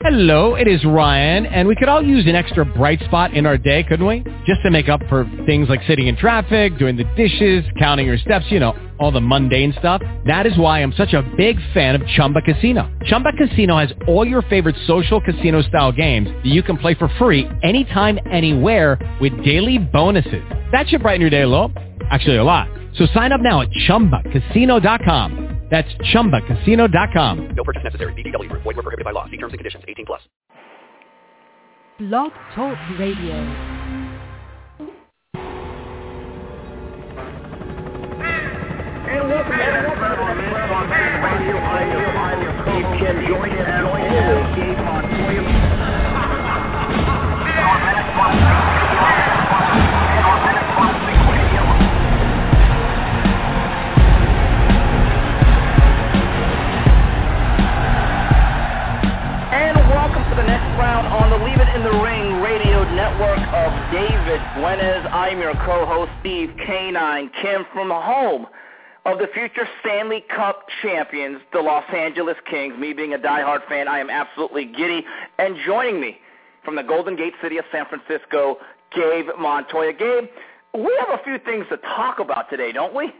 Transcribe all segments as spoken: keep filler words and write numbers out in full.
Hello, it is Ryan, and we could all use an extra bright spot in our day, couldn't we? Just to make up for things like sitting in traffic, doing the dishes, counting your steps, you know, all the mundane stuff. That is why I'm such a big fan of Chumba Casino. Chumba Casino has all your favorite social casino-style games that you can play for free anytime, anywhere with daily bonuses. That should brighten your day a little. Actually, a lot. So sign up now at chumba casino dot com. That's chumba casino dot com. No purchase necessary. V G W. Void where prohibited by law. See terms and conditions. eighteen plus. Blog Talk Radio. And welcome to Steve Ken join us as Gabe Montoya. And welcome to the next round on the Leave It in the Ring radio network of David Buenas. I'm your co-host, Steve Canine Kim, from home of the future Stanley Cup champions, the Los Angeles Kings. Me being a diehard fan, I am absolutely giddy. And joining me from the Golden Gate City of San Francisco, Gabe Montoya. Gabe, we have a few things to talk about today, don't we?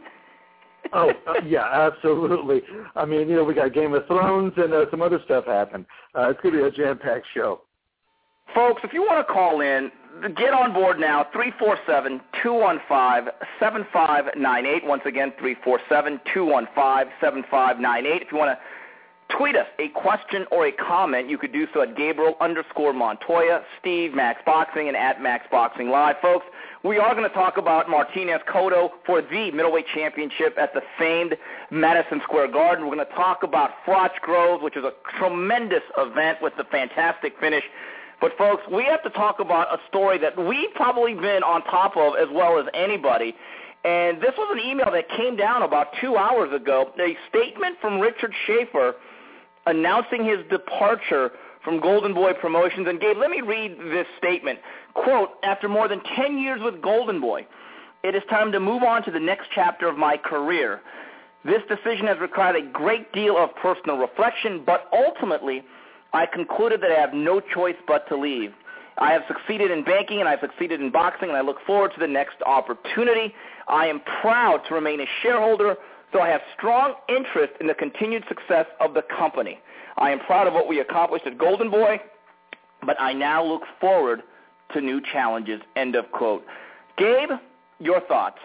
oh, uh, yeah, absolutely. I mean, you know, we got Game of Thrones and uh, some other stuff happen. Uh, it's going to be a jam-packed show. Folks, if you want to call in, get on board now, three four seven, two one five, seven five nine eight. Once again, three four seven, two one five, seven five nine eight. If you want to tweet us a question or a comment, you could do so at Gabriel underscore Montoya, Steve Max Boxing, and at Max Boxing Live. Folks, we are going to talk about Martinez Cotto for the middleweight championship at the famed Madison Square Garden. We're going to talk about Froch Grove, which is a tremendous event with the fantastic finish. But, folks, we have to talk about a story that we've probably been on top of as well as anybody. And this was an email that came down about two hours ago, a statement from Richard Schaefer announcing his departure from Golden Boy Promotions. And, Gabe, let me read this statement. Quote, after more than ten years with Golden Boy, it is time to move on to the next chapter of my career. This decision has required a great deal of personal reflection, but ultimately I concluded that I have no choice but to leave. I have succeeded in banking and I have succeeded in boxing, and I look forward to the next opportunity. I am proud to remain a shareholder, so I have strong interest in the continued success of the company. I am proud of what we accomplished at Golden Boy, but I now look forward to new challenges, end of quote. Gabe, your thoughts?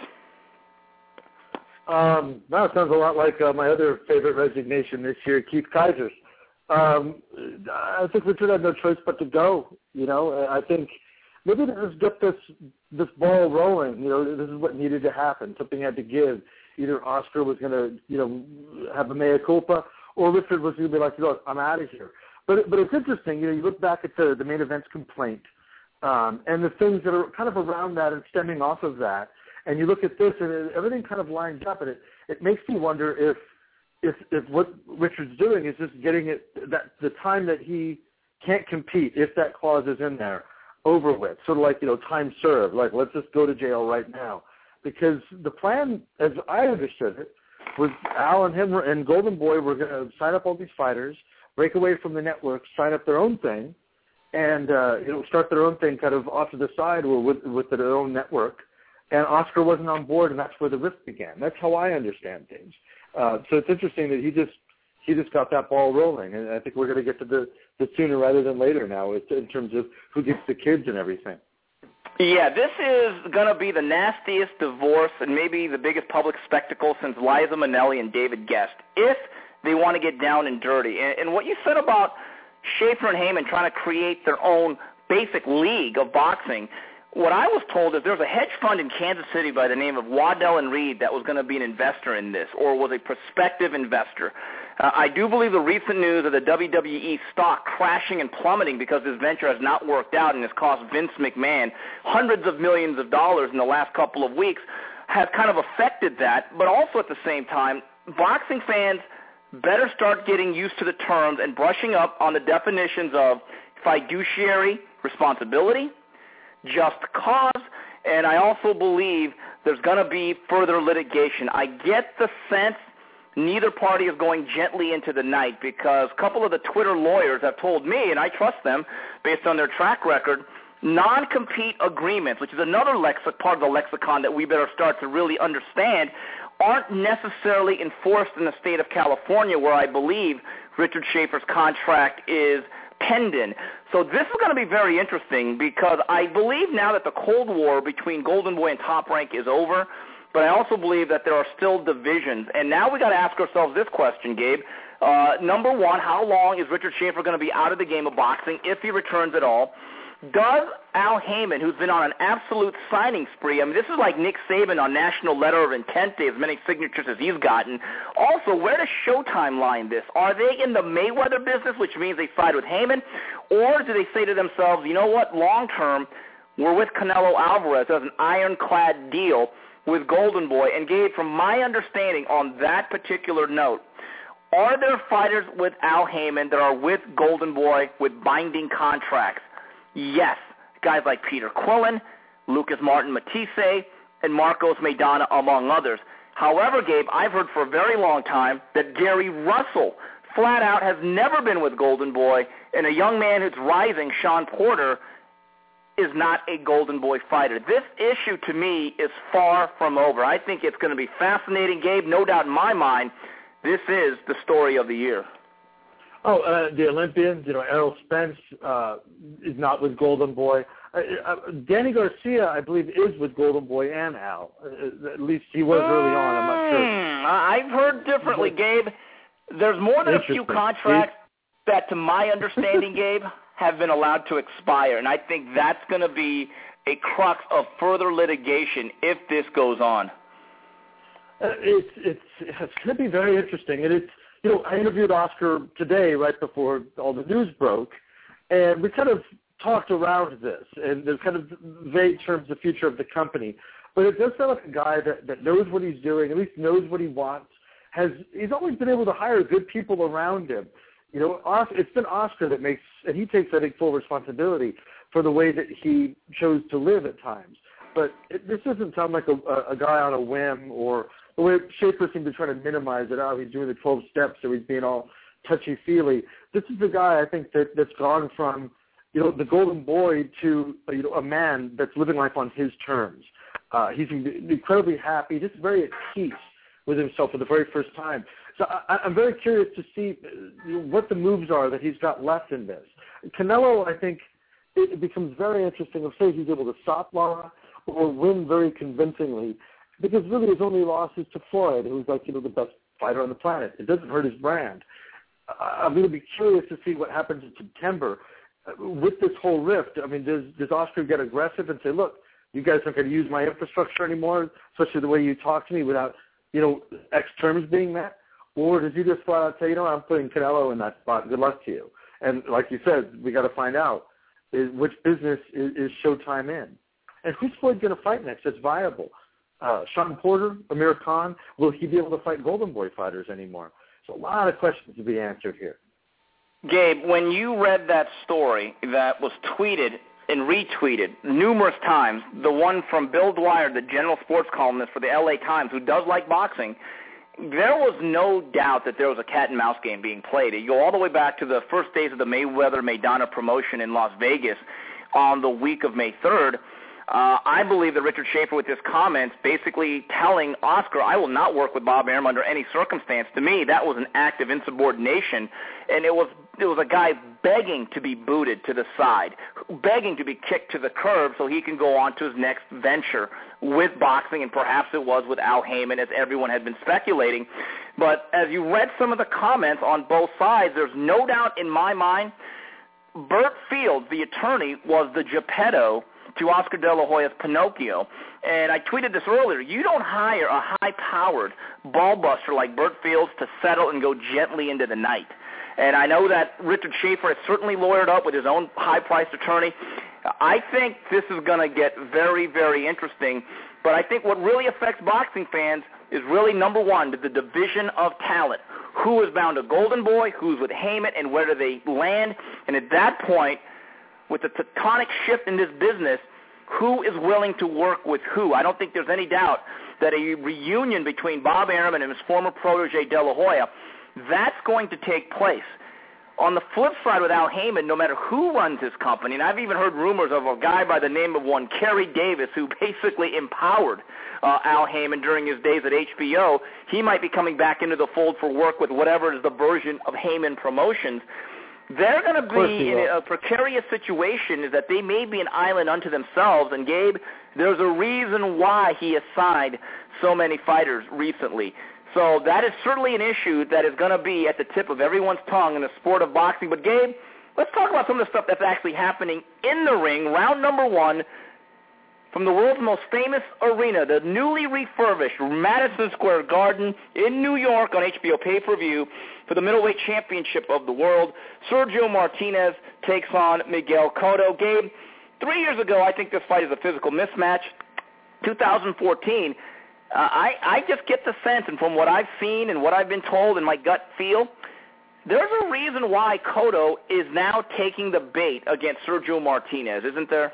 Um, now it sounds a lot like uh, my other favorite resignation this year, Keith Kaiser's. Um, I think Richard had no choice but to go. You know, I think maybe to just get this this ball rolling. You know, this is what needed to happen. Something had to give. Either Oscar was going to, you know, have a mea culpa, or Richard was going to be like, look, I'm out of here. But but it's interesting. You know, you look back at the the main event's complaint um, and the things that are kind of around that and stemming off of that, and you look at this, and it, everything kind of lines up, and it it makes me wonder if. If, if what Richard's doing is just getting it that the time that he can't compete, if that clause is in there, over with, sort of like, you know, time served, like let's just go to jail right now. Because the plan, as I understood it, was Al and him and Golden Boy were going to sign up all these fighters, break away from the network, sign up their own thing, and uh, you know, start their own thing kind of off to the side or with, with their own network. And Oscar wasn't on board, and that's where the rift began. That's how I understand things. Uh, so it's interesting that he just he just got that ball rolling, and I think we're going to get to the, the sooner rather than later now in terms of who gets the kids and everything. Yeah, this is going to be the nastiest divorce and maybe the biggest public spectacle since Liza Minnelli and David Guest, if they want to get down and dirty. And, and what you said about Schaefer and Heyman trying to create their own basic league of boxing, what I was told is there was a hedge fund in Kansas City by the name of Waddell and Reed that was going to be an investor in this, or was a prospective investor. Uh, I do believe the recent news of the W W E stock crashing and plummeting because this venture has not worked out and has cost Vince McMahon hundreds of millions of dollars in the last couple of weeks has kind of affected that. But also at the same time, boxing fans better start getting used to the terms and brushing up on the definitions of fiduciary responsibility, just cause, and I also believe there's going to be further litigation. I get the sense neither party is going gently into the night, because a couple of the Twitter lawyers have told me, and I trust them based on their track record, non-compete agreements, which is another lexic, part of the lexicon that we better start to really understand, aren't necessarily enforced in the state of California, where I believe Richard Schaefer's contract is pending. So this is going to be very interesting, because I believe now that the Cold War between Golden Boy and Top Rank is over, but I also believe that there are still divisions. And now we got to ask ourselves this question, Gabe. Uh, number one, how long is Richard Schaefer going to be out of the game of boxing, if he returns at all? Does Al Heyman, who's been on an absolute signing spree, I mean, this is like Nick Saban on National Letter of Intent Day, as many signatures as he's gotten. Also, where does Showtime line this? Are they in the Mayweather business, which means they side with Heyman, or do they say to themselves, you know what, long-term, we're with Canelo Alvarez as an ironclad deal with Golden Boy? And Gabe, from my understanding on that particular note, are there fighters with Al Heyman that are with Golden Boy with binding contracts? Yes, guys like Peter Quillen, Lucas Martin Matisse, and Marcos Maidana, among others. However, Gabe, I've heard for a very long time that Gary Russell flat out has never been with Golden Boy, and a young man who's rising, Sean Porter, is not a Golden Boy fighter. This issue, to me, is far from over. I think it's going to be fascinating, Gabe. No doubt in my mind, this is the story of the year. Oh, uh, the Olympians, you know, Errol Spence uh, is not with Golden Boy. Uh, uh, Danny Garcia, I believe, is with Golden Boy and Al. Uh, at least he was early on. I'm not sure. I've heard differently, Gabe. There's more than a few contracts that, to my understanding, Gabe, have been allowed to expire, and I think that's going to be a crux of further litigation if this goes on. Uh, it's it's it's going to be very interesting, and it's. You know, I interviewed Oscar today right before all the news broke, and we kind of talked around this, and there's kind of vague terms of the future of the company. But it does sound like a guy that, that knows what he's doing, at least knows what he wants. Has He's always been able to hire good people around him. You know, Oscar, it's been Oscar that makes, and he takes, I think, full responsibility for the way that he chose to live at times. But it, this doesn't sound like a, a guy on a whim, or the way Schaefer seemed to try to minimize it. Oh, he's doing the twelve steps, or he's being all touchy-feely. This is the guy, I think, that, that's gone from, you know, the Golden Boy to, you know, a man that's living life on his terms. Uh, he's incredibly happy, just very at peace with himself for the very first time. So I, I'm very curious to see what the moves are that he's got left in this. Canelo, I think, it becomes very interesting if, say, he's able to stop Lara or win very convincingly, because really his only loss is to Floyd, who's like, you know, the best fighter on the planet. It doesn't hurt his brand. I'm going to be curious to see what happens in September with this whole rift. I mean, does, does Oscar get aggressive and say, look, you guys aren't going to use my infrastructure anymore, especially the way you talk to me without, you know, X terms being met? Or does he just flat out say, you know, I'm putting Canelo in that spot. Good luck to you. And like you said, we got to find out is which business is, is Showtime in. And who's Floyd going to fight next that's viable? Uh, Sean Porter, Amir Khan, will he be able to fight Golden Boy fighters anymore? So a lot of questions to be answered here. Gabe, when you read that story that was tweeted and retweeted numerous times, the one from Bill Dwyer, the general sports columnist for the L A Times, who does like boxing, there was no doubt that there was a cat-and-mouse game being played. You go all the way back to the first days of the Mayweather-Maidana promotion in Las Vegas on the week of May third. Uh, I believe that Richard Schaefer, with his comments, basically telling Oscar, I will not work with Bob Arum under any circumstance. To me, that was an act of insubordination, and it was it was a guy begging to be booted to the side, begging to be kicked to the curb so he can go on to his next venture with boxing, and perhaps it was with Al Heyman, as everyone had been speculating. But as you read some of the comments on both sides, there's no doubt in my mind, Burt Fields, the attorney, was the Geppetto to Oscar De La Hoya's Pinocchio. And I tweeted this earlier. You don't hire a high-powered ball buster like Burt Fields to settle and go gently into the night. And I know that Richard Schaefer has certainly lawyered up with his own high-priced attorney. I think this is going to get very, very interesting. But I think what really affects boxing fans is really, number one, the division of talent. Who is bound to Golden Boy, who's with Heyman, and where do they land? And at that point, with the tectonic shift in this business, who is willing to work with who? I don't think there's any doubt that a reunion between Bob Arum and his former protege De La Hoya, that's going to take place. On the flip side with Al Heyman, no matter who runs his company, and I've even heard rumors of a guy by the name of one Kerry Davis who basically empowered uh, Al Heyman during his days at H B O, he might be coming back into the fold for work with whatever is the version of Heyman Promotions. They're going to be in a precarious situation is that they may be an island unto themselves, and Gabe, there's a reason why he has signed so many fighters recently. So that is certainly an issue that is going to be at the tip of everyone's tongue in the sport of boxing. But, Gabe, let's talk about some of the stuff that's actually happening in the ring. Round number one from the world's most famous arena, the newly refurbished Madison Square Garden in New York on H B O pay-per-view for the middleweight championship of the world. Sergio Martinez takes on Miguel Cotto. Gabe, three years ago, I think this fight is a physical mismatch. two thousand fourteen, Uh, I, I just get the sense, and from what I've seen and what I've been told and my gut feel, there's a reason why Cotto is now taking the bait against Sergio Martinez, isn't there?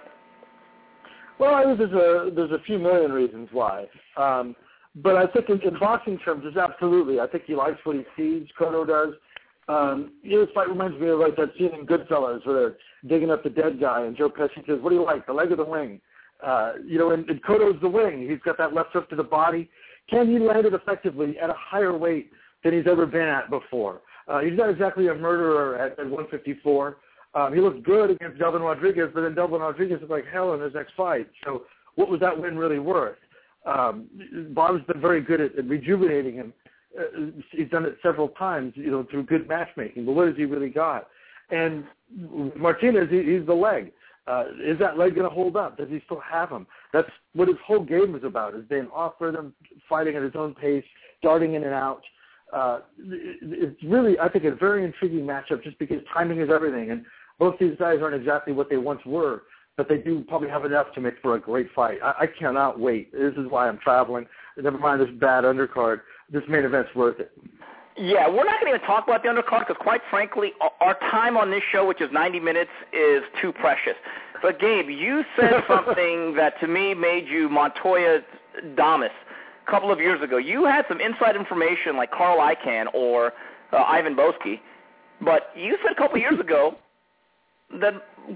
Well, I think there's a, there's a few million reasons why. Um, but I think in, in boxing terms, there's absolutely. I think he likes what he sees, Cotto does. Um, you know, this fight reminds me of like that scene in Goodfellas where they're digging up the dead guy, and Joe Pesci says, what do you like, the leg or the wing? Uh, you know, and, and Cotto's the wing. He's got that left hook to the body. Can he land it effectively at a higher weight than he's ever been at before? Uh, he's not exactly a murderer at, at one fifty-four. Um, he looked good against Delvin Rodriguez, but then Delvin Rodriguez was like hell in his next fight. So what was that win really worth? Um, Bob's been very good at, at rejuvenating him. Uh, he's done it several times, you know, through good matchmaking. But what has he really got? And Martinez, he, he's the leg. Uh, is that leg going to hold up? Does he still have him? That's what his whole game is about, is being off rhythm, fighting at his own pace, darting in and out. Uh, it's really, I think, a very intriguing matchup just because timing is everything. And both these guys aren't exactly what they once were, but they do probably have enough to make for a great fight. I, I cannot wait. This is why I'm traveling. Never mind this bad undercard. This main event's worth it. Yeah, we're not going to even talk about the undercard because, quite frankly, our time on this show, which is ninety minutes, is too precious. But, Gabe, you said something that, to me, made you Montoya Damas a couple of years ago. You had some inside information like Carl Icahn or uh, Ivan Boesky, but you said a couple of years ago that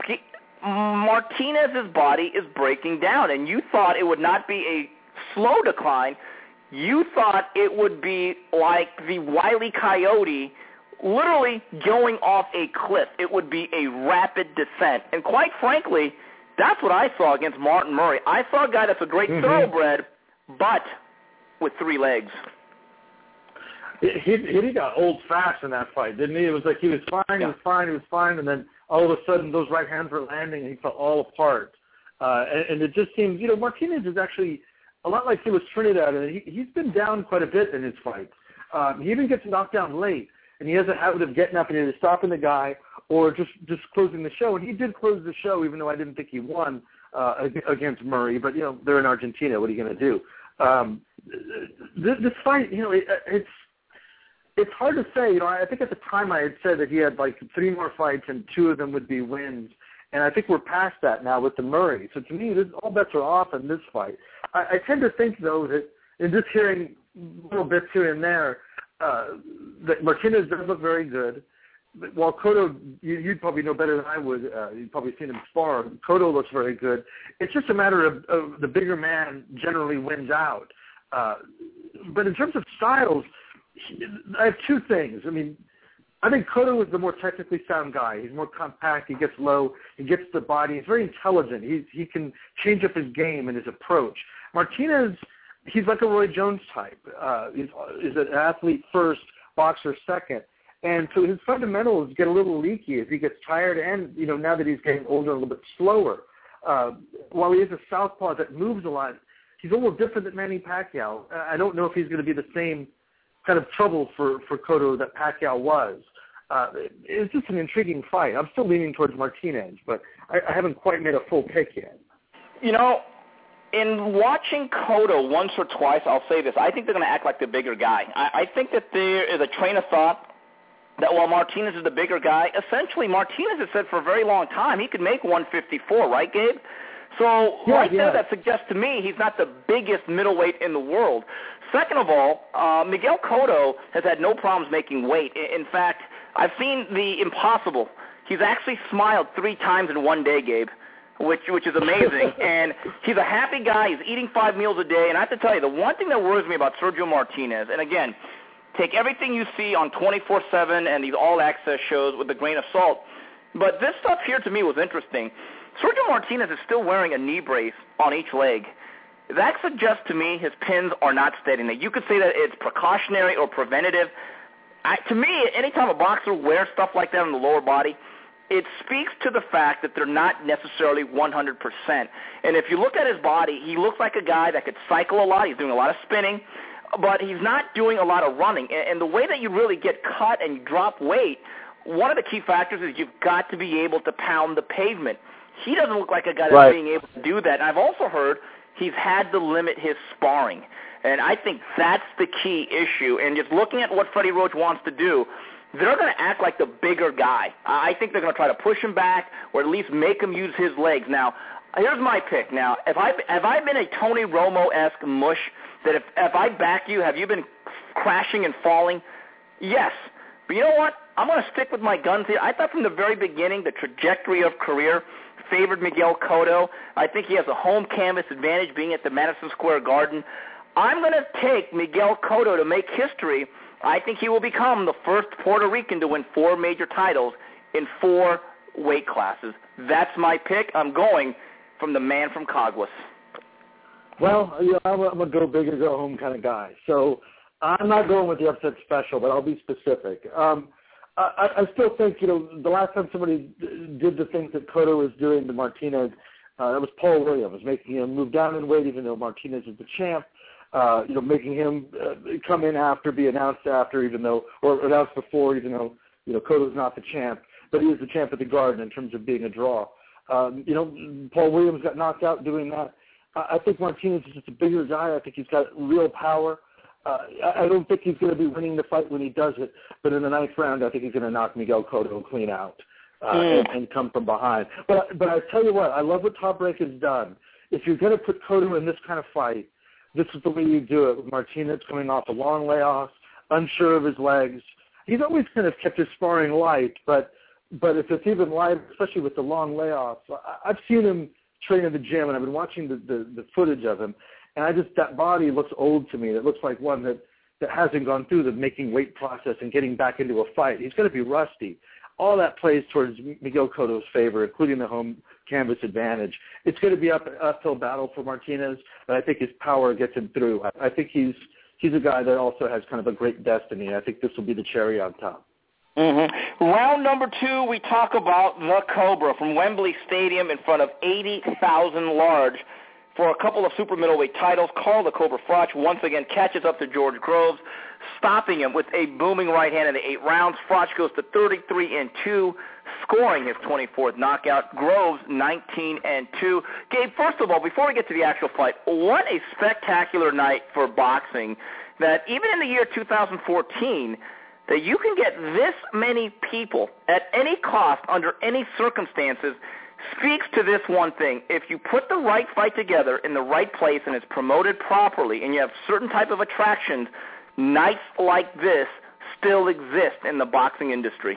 Martinez's body is breaking down, and you thought it would not be a slow decline. You thought it would be like the Wile E. Coyote literally going off a cliff. It would be a rapid descent. And quite frankly, that's what I saw against Martin Murray. I saw a guy that's a great mm-hmm. thoroughbred, but with three legs. He, he got old fast in that fight, didn't he? It was like he was fine, yeah. he was fine, he was fine, and then all of a sudden those right hands were landing and he fell all apart. Uh, and, and it just seems, you know, Martinez is actually a lot like he was Trinidad, and he, he's been down quite a bit in his fights. Um, he even gets knocked down late, and he has a habit of getting up and either stopping the guy or just, just closing the show. And he did close the show, even though I didn't think he won uh, against Murray. But, you know, they're in Argentina. What are you going to do? Um, this, this fight, you know, it, it's it's hard to say. You know, I think at the time I had said that he had, like, three more fights and two of them would be wins. And I think we're past that now with the Murray. So to me, this, all bets are off in this fight. I, I tend to think, though, that in just hearing little bits here and there, uh, that Martinez does look very good. While Cotto, you, you'd probably know better than I would. Uh, you've probably seen him spar. Cotto looks very good. It's just a matter of, of the bigger man generally wins out. Uh, but in terms of styles, I have two things. I mean, I think Cotto is the more technically sound guy. He's more compact. He gets low. He gets the body. He's very intelligent. He he can change up his game and his approach. Martinez, he's like a Roy Jones type. Uh, he's, he's an athlete first, boxer second. And so his fundamentals get a little leaky as he gets tired and, you know, now that he's getting older, a little bit slower. Uh, while he is a southpaw that moves a lot, he's a little different than Manny Pacquiao. I don't know if he's going to be the same kind of trouble for, for Cotto that Pacquiao was. Uh, it's just an intriguing fight. I'm still leaning towards Martinez, but I, I haven't quite made a full pick yet. You know, in watching Cotto once or twice, I'll say this. I think they're going to act like the bigger guy. I, I think that there is a train of thought that while Martinez is the bigger guy, essentially Martinez has said for a very long time he could make one fifty-four, right, Gabe? So yeah, right yeah. there, that suggests to me he's not the biggest middleweight in the world. Second of all, uh, Miguel Cotto has had no problems making weight. In fact, I've seen the impossible. He's actually smiled three times in one day, Gabe, which which is amazing. And he's a happy guy. He's eating five meals a day. And I have to tell you, the one thing that worries me about Sergio Martinez, and again, take everything you see on twenty-four seven and these all-access shows with a grain of salt, but this stuff here to me was interesting. Sergio Martinez is still wearing a knee brace on each leg. That suggests to me his pins are not steady. Now, you could say that it's precautionary or preventative. I, to me, anytime a boxer wears stuff like that on the lower body, it speaks to the fact that they're not necessarily one hundred percent. And if you look at his body, he looks like a guy that could cycle a lot. He's doing a lot of spinning, but he's not doing a lot of running. And, and the way that you really get cut and drop weight, one of the key factors is you've got to be able to pound the pavement. He doesn't look like a guy that's right. being able to do that. And I've also heard he's had to limit his sparring. And I think that's the key issue. And just looking at what Freddie Roach wants to do, they're going to act like the bigger guy. I think they're going to try to push him back or at least make him use his legs. Now, here's my pick. Now, have I, have I been a Tony Romo-esque mush that if, if I back you, have you been crashing and falling? Yes. But you know what? I'm going to stick with my guns here. I thought from the very beginning the trajectory of career favored Miguel Cotto. I think he has a home canvas advantage being at the Madison Square Garden. I'm going to take Miguel Cotto to make history. I think he will become the first Puerto Rican to win four major titles in four weight classes. That's my pick. I'm going from the man from Caguas. Well, you know, I'm, a, I'm a go big or go home kind of guy. So I'm not going with the upset special, but I'll be specific. Um, I, I still think, you know, the last time somebody did the things that Cotto was doing to Martinez, uh, that was Paul Williams, making him move down in weight even though Martinez is the champ, uh, you know, making him uh, come in after, be announced after, even though, or announced before, even though, you know, Cotto's not the champ, but he is the champ at the Garden in terms of being a draw. Um, you know, Paul Williams got knocked out doing that. I, I think Martinez is just a bigger guy. I think he's got real power. Uh, I don't think he's going to be winning the fight when he does it, but in the ninth round, I think he's going to knock Miguel Cotto clean out uh, mm. and, and come from behind. But but I tell you what, I love what Top Rank has done. If you're going to put Cotto in this kind of fight, this is the way you do it. With Martinez coming off a long layoff, unsure of his legs, he's always kind of kept his sparring light. But but if it's even lighter, especially with the long layoffs, I, I've seen him train in the gym, and I've been watching the, the, the footage of him. And I just, that body looks old to me. It looks like one that, that hasn't gone through the making weight process and getting back into a fight. He's going to be rusty. All that plays towards Miguel Cotto's favor, including the home canvas advantage. It's going to be up an uphill battle for Martinez, but I think his power gets him through. I, I think he's he's a guy that also has kind of a great destiny. I think this will be the cherry on top. Mm-hmm. Round number two, we talk about the Cobra from Wembley Stadium in front of eighty thousand large. For a couple of super middleweight titles, Carl the Cobra Froch once again catches up to George Groves, stopping him with a booming right hand in the eight rounds. Froch goes to thirty-three and two, scoring his twenty-fourth knockout. Groves nineteen and two. Gabe, first of all, before we get to the actual fight, what a spectacular night for boxing that even in the year two thousand fourteen, that you can get this many people at any cost under any circumstances speaks to this one thing. If you put the right fight together in the right place and it's promoted properly and you have certain type of attractions, nights like this still exist in the boxing industry.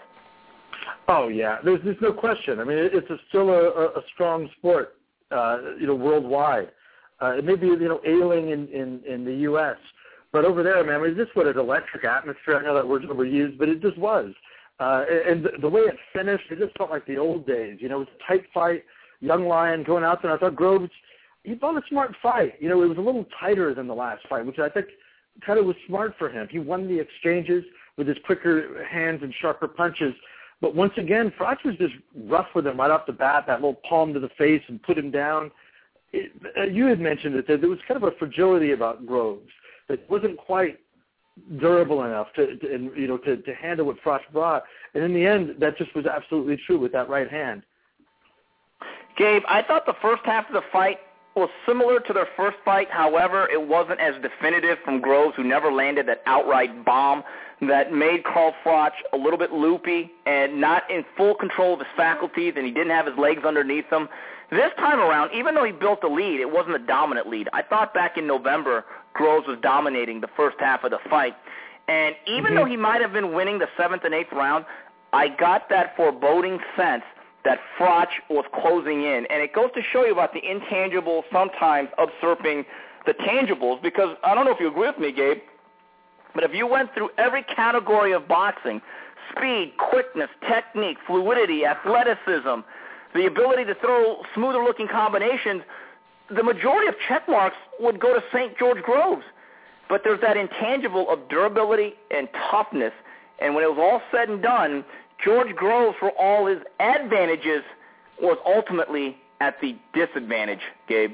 Oh, yeah. There's, there's no question. I mean, it's a, still a, a strong sport, uh, you know, worldwide. Uh, it may be, you know, ailing in, in, in the U S, but over there, man, I mean, this was an electric atmosphere. I know that word's overused, but it just was. Uh, and the, the way it finished, it just felt like the old days. You know, it was a tight fight, young lion going out there. I thought Groves, he fought a smart fight. You know, it was a little tighter than the last fight, which I think kind of was smart for him. He won the exchanges with his quicker hands and sharper punches. But once again, Froch was just rough with him right off the bat, that little palm to the face and put him down. It, uh, you had mentioned it, that there was kind of a fragility about Groves that wasn't quite durable enough to, to and, you know, to, to handle what Froch brought. And in the end, that just was absolutely true with that right hand. Gabe, I thought the first half of the fight was similar to their first fight. However, it wasn't as definitive from Groves, who never landed that outright bomb that made Carl Froch a little bit loopy and not in full control of his faculties, and he didn't have his legs underneath him. This time around, even though he built the lead, it wasn't a dominant lead. I thought back in November, Groves was dominating the first half of the fight. And even mm-hmm. though he might have been winning the seventh and eighth round, I got that foreboding sense that Froch was closing in. And it goes to show you about the intangibles sometimes usurping the tangibles, because I don't know if you agree with me, Gabe, but if you went through every category of boxing, speed, quickness, technique, fluidity, athleticism, the ability to throw smoother-looking combinations, the majority of check marks would go to Saint George Groves. But there's that intangible of durability and toughness. And when it was all said and done, George Groves, for all his advantages, was ultimately at the disadvantage, Gabe.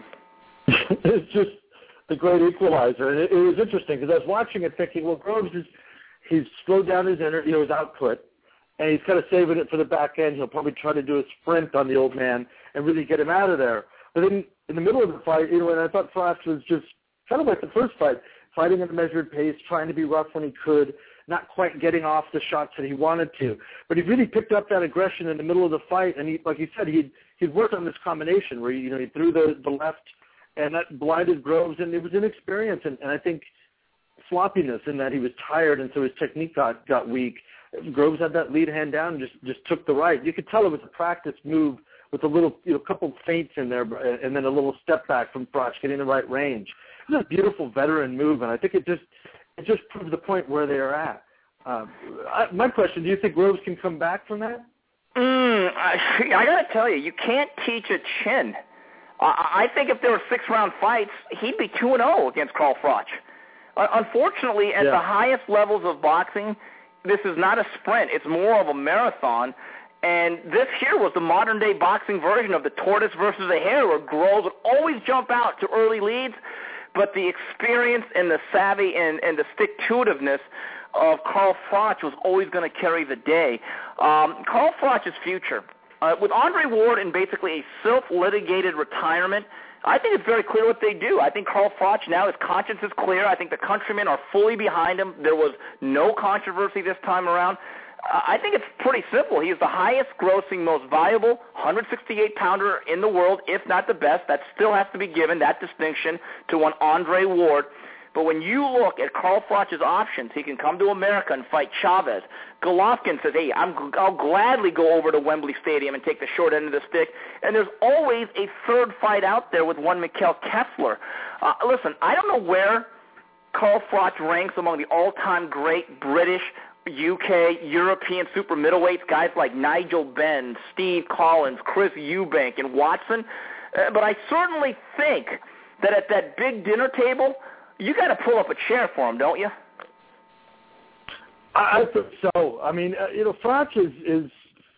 It's just the great equalizer. And it, it was interesting because I was watching it thinking, well, Groves, is he's slowed down his, inner, you know, his output, and he's kind of saving it for the back end. He'll probably try to do a sprint on the old man and really get him out of there. But then in the middle of the fight, you know, and I thought Froch was just kind of like the first fight, fighting at a measured pace, trying to be rough when he could, not quite getting off the shots that he wanted to. But he really picked up that aggression in the middle of the fight, and he, like he said, he'd, he'd worked on this combination where, you know, he threw the, the left, and that blinded Groves, and it was inexperience, and, and I think sloppiness in that he was tired, and so his technique got, got weak. Groves had that lead hand down and just, just took the right. You could tell it was a practice move with a little, you know, couple feints in there, and then a little step back from Froch, getting the right range. It was a beautiful veteran move, and I think it just it just proves the point where they are at. Uh, I, my question, do you think Groves can come back from that? Mm, I, I got to tell you, you can't teach a chin. I, I think if there were six-round fights, he'd be two and oh against Carl Froch. Uh, unfortunately, at yeah. the highest levels of boxing, this is not a sprint. It's more of a marathon. And this here was the modern-day boxing version of the tortoise versus the hare, where Groves would always jump out to early leads, but the experience and the savvy and, and the stick-to-itiveness of Carl Froch was always going to carry the day. Um, Carl Froch's future, uh, with Andre Ward in basically a self-litigated retirement, I think it's very clear what they do. I think Carl Froch now, his conscience is clear. I think the countrymen are fully behind him. There was no controversy this time around. Uh, I think it's pretty simple. He is the highest-grossing, most valuable one sixty-eight pounder in the world, if not the best. That still has to be given, that distinction, to one Andre Ward. But when you look at Carl Froch's options, he can come to America and fight Chavez. Golovkin says, hey, I'm, I'll gladly go over to Wembley Stadium and take the short end of the stick. And there's always a third fight out there with one Mikhail Kessler. Uh, listen, I don't know where Carl Froch ranks among the all-time great British, U K, European super middleweights, guys like Nigel Benn, Steve Collins, Chris Eubank, and Watson. Uh, but I certainly think that at that big dinner table, you got to pull up a chair for him, don't you? I, I think so. I mean, uh, you know, Froch is, is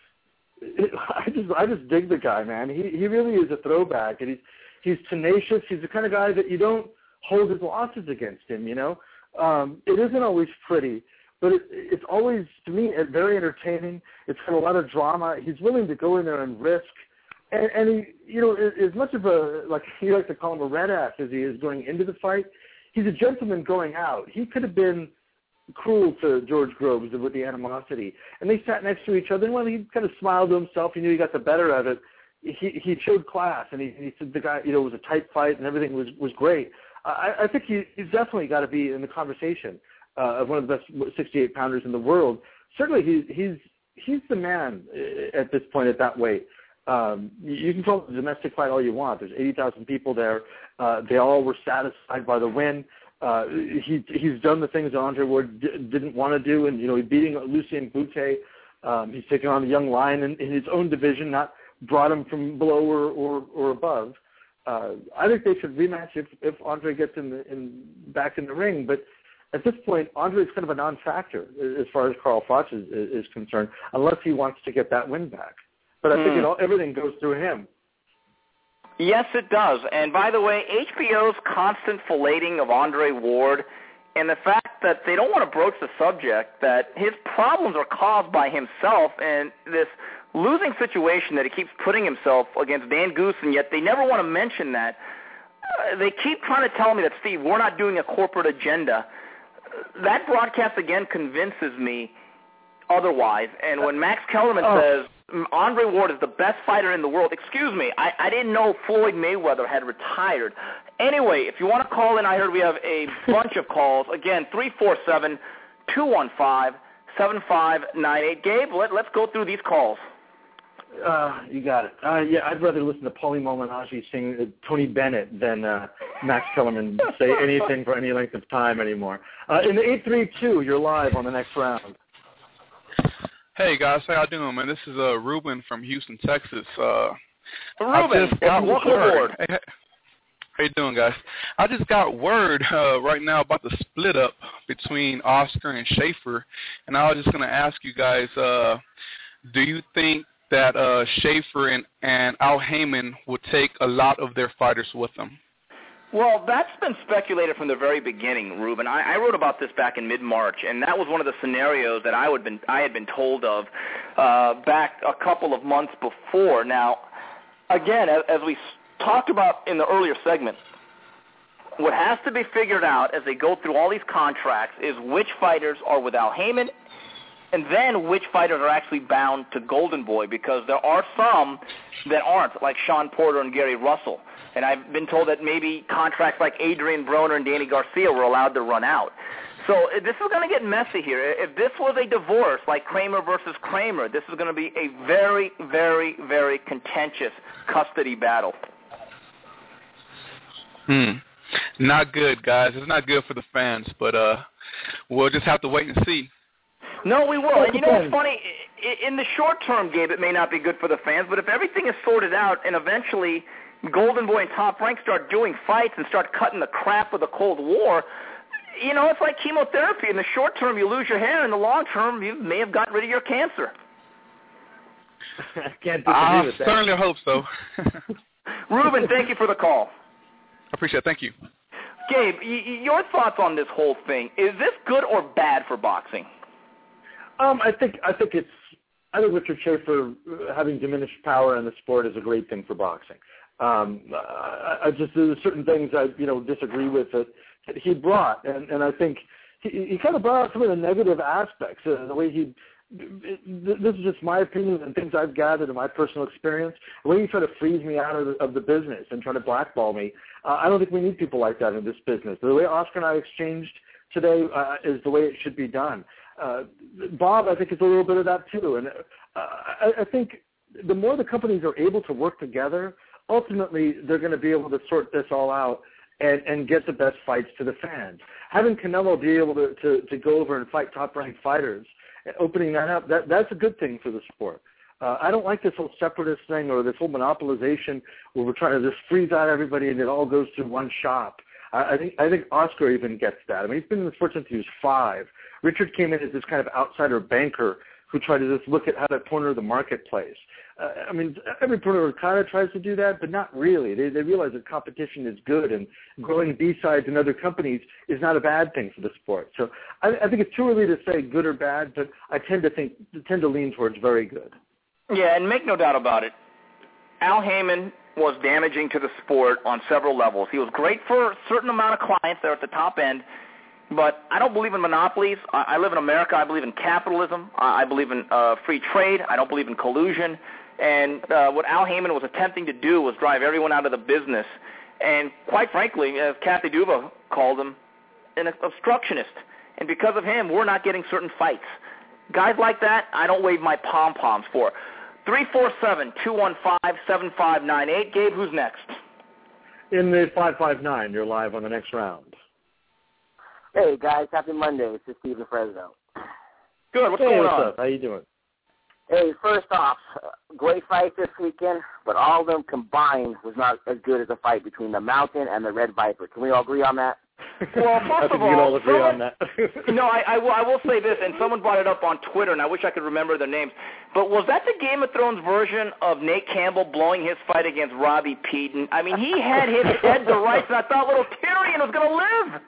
I just I just dig the guy, man. He he really is a throwback, and he's he's tenacious. He's the kind of guy that you don't hold his losses against him. You know, um, it isn't always pretty, but it, it's always, to me, very entertaining. It's got a lot of drama. He's willing to go in there and risk. And, and he, you know, as much of a, like he likes to call him a red ass as he is going into the fight, he's a gentleman going out. He could have been cruel to George Groves with the animosity. And they sat next to each other, and when he kind of smiled to himself, he knew he got the better of it. He he showed class, and he, he said the guy, you know, it was a tight fight, and everything was, was great. I, I think he, he's definitely got to be in the conversation uh, of one of the best sixty-eight pounders in the world. Certainly, he, he's he's the man at this point at that weight. Um, you can call it a domestic fight all you want. There's eighty thousand people there. Uh, they all were satisfied by the win. Uh, he he's done the things that Andre Ward d- didn't want to do, and you know he's beating Lucien Boutte. Um, he's taking on a young lion in, in his own division, not brought him from below or or, or above. Uh, I think they should rematch if, if Andre gets in, the, in back in the ring. But at this point, Andre is kind of a non-factor as far as Carl Froch is, is concerned, unless he wants to get that win back. But I think mm. it all, everything goes through him. Yes, it does. And by the way, H B O's constant filleting of Andre Ward and the fact that they don't want to broach the subject, that his problems are caused by himself and this losing situation that he keeps putting himself against Dan Goose, and yet they never want to mention that. uh, they keep trying to tell me that, Steve, we're not doing a corporate agenda. That broadcast, again, convinces me otherwise. And when Max Kellerman oh. says Andre Ward is the best fighter in the world, excuse me, I, I didn't know Floyd Mayweather had retired. Anyway, if you want to call in, I heard we have a bunch of calls. Again, three four seven, two one five, seven five nine eight. Gabe, let, let's go through these calls. Uh, you got it. Uh, yeah, I'd rather listen to Paulie Malignaggi sing uh, Tony Bennett than uh, Max Kellerman say anything for any length of time anymore. Uh, in the eight three two, you're live on the next round. Hey, guys. How y'all doing, man? This is uh, Ruben from Houston, Texas. Uh, Ruben, I just got welcome word. aboard. Hey, how you doing, guys? I just got word uh, right now about the split up between Oscar and Schaefer, and I was just going to ask you guys, uh, do you think that uh, Schaefer and, and Al Heyman would take a lot of their fighters with them? Well, that's been speculated from the very beginning, Ruben. I, I wrote about this back in mid-March, and that was one of the scenarios that I, would been, I had been told of uh, back a couple of months before. Now, again, as, as we talked about in the earlier segment, what has to be figured out as they go through all these contracts is which fighters are with Al Heyman and then which fighters are actually bound to Golden Boy, because there are some that aren't, like Sean Porter and Gary Russell. And I've been told that maybe contracts like Adrian Broner and Danny Garcia were allowed to run out. So this is going to get messy here. If this was a divorce like Kramer versus Kramer, this is going to be a very, very, very contentious custody battle. Hmm. Not good, guys. It's not good for the fans, but uh, we'll just have to wait and see. No, we will. And you know what's funny? In the short term, Gabe, it may not be good for the fans, but if everything is sorted out and eventually Golden Boy and Top Rank start doing fights and start cutting the crap of the Cold War, you know, it's like chemotherapy. In the short term, you lose your hair. In the long term, you may have gotten rid of your cancer. I can't disagree I with that. certainly hope so. Ruben, thank you for the call. I appreciate it. Thank you. Gabe, y- your thoughts on this whole thing. Is this good or bad for boxing? Um, I think I think it's I think Richard Schaefer having diminished power in the sport is a great thing for boxing. Um, I, I just there's certain things I you know disagree with that, that he brought, and, and I think he, he kind of brought out some of the negative aspects. Uh, the way he it, this is just my opinion and things I've gathered in my personal experience. The way he tried to freeze me out of the, of the business and try to blackball me. Uh, I don't think we need people like that in this business. The way Oscar and I exchanged today uh, is the way it should be done. Uh, Bob, I think, is a little bit of that too. And uh, I, I think the more the companies are able to work together, ultimately they're going to be able to sort this all out and, and get the best fights to the fans. Having Canelo be able to, to, to go over and fight top-ranked fighters, opening that up, that, that's a good thing for the sport. Uh, I don't like this whole separatist thing or this whole monopolization where we're trying to just freeze out everybody and it all goes through one shop. I, I think I think Oscar even gets that. I mean, he's been in the sport since he was five. Richard came in as this kind of outsider banker who tried to just look at how to corner the marketplace. Uh, I mean, every promoter kind of tries to do that, but not really. They, they realize that competition is good, and growing B-sides in other companies is not a bad thing for the sport. So I, I think it's too early to say good or bad, but I tend to think tend to lean towards very good. Yeah, and make no doubt about it, Al Heyman was damaging to the sport on several levels. He was great for a certain amount of clients there at the top end, but I don't believe in monopolies. I, I live in America. I believe in capitalism. I, I believe in uh, free trade. I don't believe in collusion. And uh, what Al Heyman was attempting to do was drive everyone out of the business. And quite frankly, as Kathy Duva called him, an obstructionist. And because of him, we're not getting certain fights. Guys like that, I don't wave my pom-poms for. three four seven, two one five, seven five nine eight. Gabe, who's next? In the five five nine, you're live on the next round. Hey, guys. Happy Monday. This is Steve in Fresno. Good. What's hey, going what's on? Up? How you doing? Hey, first off, great fight this weekend, but all of them combined was not as good as a fight between the Mountain and the Red Viper. Can we all agree on that? Well, I first think of we can all, all agree someone, on that. no, I, I, will, I will say this, and someone brought it up on Twitter, and I wish I could remember their names, but was that the Game of Thrones version of Nate Campbell blowing his fight against Robbie Peaton? I mean, he had his head to rights, and I thought little Tyrion was going to live.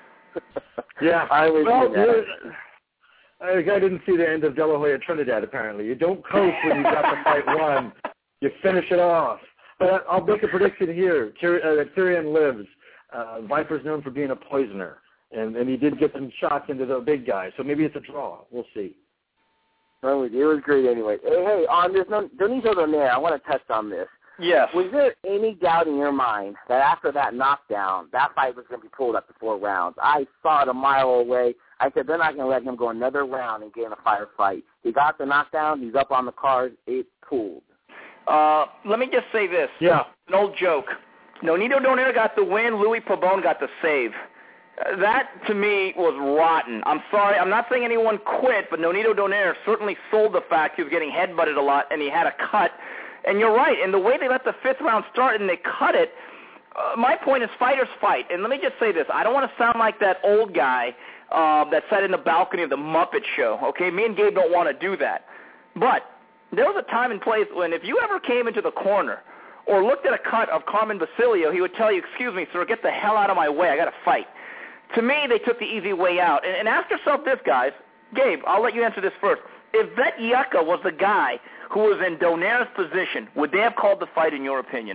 Yeah, I was well, I, I didn't see the end of De La Hoya Trinidad, apparently. You don't coast when you got the fight won. You finish it off. But I'll make a prediction here. Tyr- uh, that Tyrion lives. Uh, Viper's known for being a poisoner, and, and he did get some shots into the big guy, so maybe it's a draw. We'll see. Well, it was great anyway. Hey, hey on this Nonito Donaire, I want to touch on this. Yes. Was there any doubt in your mind that after that knockdown, that fight was going to be pulled up to four rounds? I saw it a mile away. I said, they're not going to let him go another round and get in a firefight. He got the knockdown. He's up on the card. It pulled. Uh, let me just say this. Yeah. An old joke. Nonito Donaire got the win. Louis Pabon got the save. Uh, that, to me, was rotten. I'm sorry. I'm not saying anyone quit, but Nonito Donaire certainly sold the fact he was getting headbutted a lot, and he had a cut. And you're right. And the way they let the fifth round start and they cut it, uh, my point is fighters fight. And let me just say this. I don't want to sound like that old guy uh, that sat in the balcony of the Muppet Show. Okay, me and Gabe don't want to do that. But there was a time and place when if you ever came into the corner or looked at a cut of Carmen Basilio, he would tell you, excuse me, sir, get the hell out of my way. I got to fight. To me, they took the easy way out. And, and ask yourself this, guys. Gabe, I'll let you answer this first. If Vet Yucca was the guy who was in Donaire's position, would they have called the fight, in your opinion?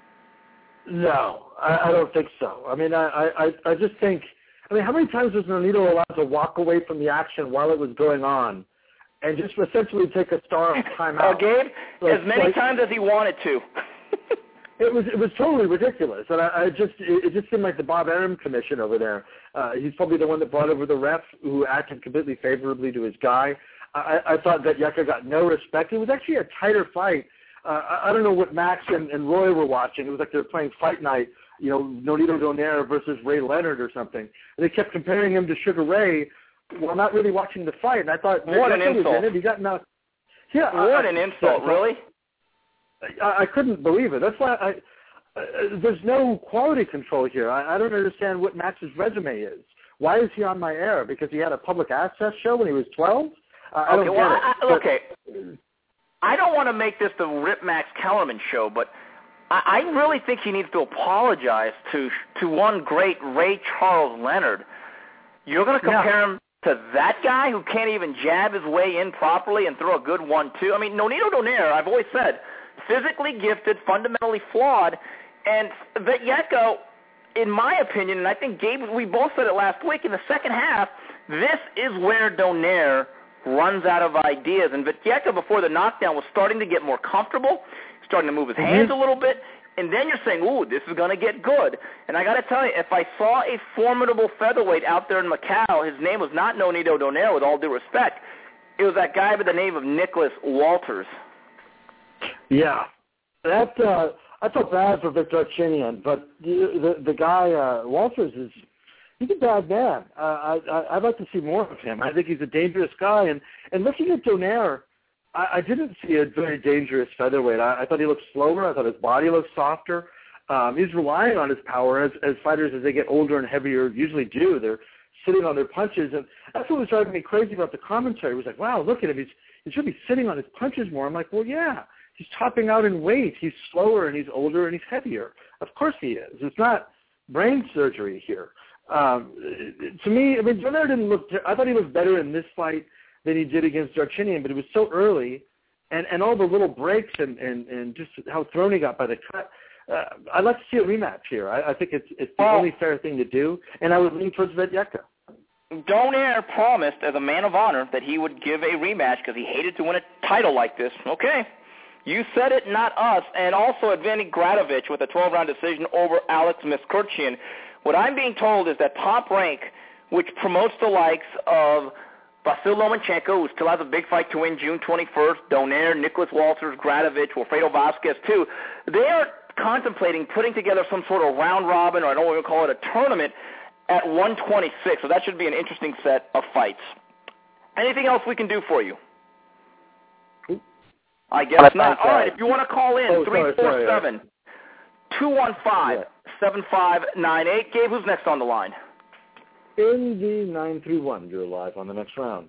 No, I, I don't think so. I mean, I, I, I just think, I mean, how many times was Nonito allowed to walk away from the action while it was going on and just essentially take a star of timeout? Oh, Gabe, like, as many like, times as he wanted to. It was it was totally ridiculous, and I, I just it, it just seemed like the Bob Arum commission over there. Uh, he's probably the one that brought over the ref who acted completely favorably to his guy. I, I thought that Yucca got no respect. It was actually a tighter fight. Uh, I, I don't know what Max and, and Roy were watching. It was like they were playing Fight Night, you know, Nonito Donaire versus Ray Leonard or something. And they kept comparing him to Sugar Ray while not really watching the fight. And I thought, what an Yucca insult! Was in it. He got knocked. Yeah, what I, an insult! I, really? I, I couldn't believe it. That's why I. Uh, there's no quality control here. I, I don't understand what Max's resume is. Why is he on my air? Because he had a public access show when he was twelve? Uh, I okay, don't well, get it. I, But, okay. I don't want to make this the Rip Max Kellerman show, but I, I really think he needs to apologize to to one great Ray Charles Leonard. You're going to compare yeah. him to that guy who can't even jab his way in properly and throw a good one, too? I mean, Nonito Donaire, I've always said, physically gifted, fundamentally flawed, and Vetyeko, in my opinion, and I think Gabe, we both said it last week, in the second half, this is where Donaire runs out of ideas. And Vetyeko, before the knockdown, was starting to get more comfortable, starting to move his hands mm-hmm. a little bit, and then you're saying, ooh, this is going to get good. And I got to tell you, if I saw a formidable featherweight out there in Macau, his name was not Nonito Donaire, with all due respect. It was that guy by the name of Nicholas Walters. Yeah. That, uh, I felt bad for Victor Chinian, but the, the, the guy, uh, Walters, is he's a bad man. Uh, I, I, I'd like to see more of him. I think he's a dangerous guy. And, and looking at Donaire, I, I didn't see a very dangerous featherweight. I, I thought he looked slower. I thought his body looked softer. Um, he's relying on his power, as, as fighters, as they get older and heavier, usually do. They're sitting on their punches. And that's what was driving me crazy about the commentary. It was like, wow, look at him. He's, he should be sitting on his punches more. I'm like, well, yeah. He's topping out in weight. He's slower, and he's older, and he's heavier. Of course he is. It's not brain surgery here. Um, to me, I mean, Donaire didn't look – I thought he looked better in this fight than he did against Darchinian, but it was so early, and, and all the little breaks and, and, and just how thrown he got by the cut. Uh, I'd like to see a rematch here. I, I think it's it's the well, only fair thing to do, and I would lean towards Vetyeko. Donaire promised as a man of honor that he would give a rematch because he hated to win a title like this. Okay. You said it, not us. And also Evgeny Gradovich with a twelve-round decision over Alex Miskurchian. What I'm being told is that Top Rank, which promotes the likes of Vasil Lomachenko, who still has a big fight to win June twenty-first, Donaire, Nicholas Walters, Gradovich, Wilfredo Vasquez, too, they are contemplating putting together some sort of round-robin, or I don't want to call it a tournament, at one twenty-six. So that should be an interesting set of fights. Anything else we can do for you? I guess not. All right, if you want to call in, three four seven, two one five, seven five nine eight. Gabe, who's next on the line? In the nine three one, you're live on the next round.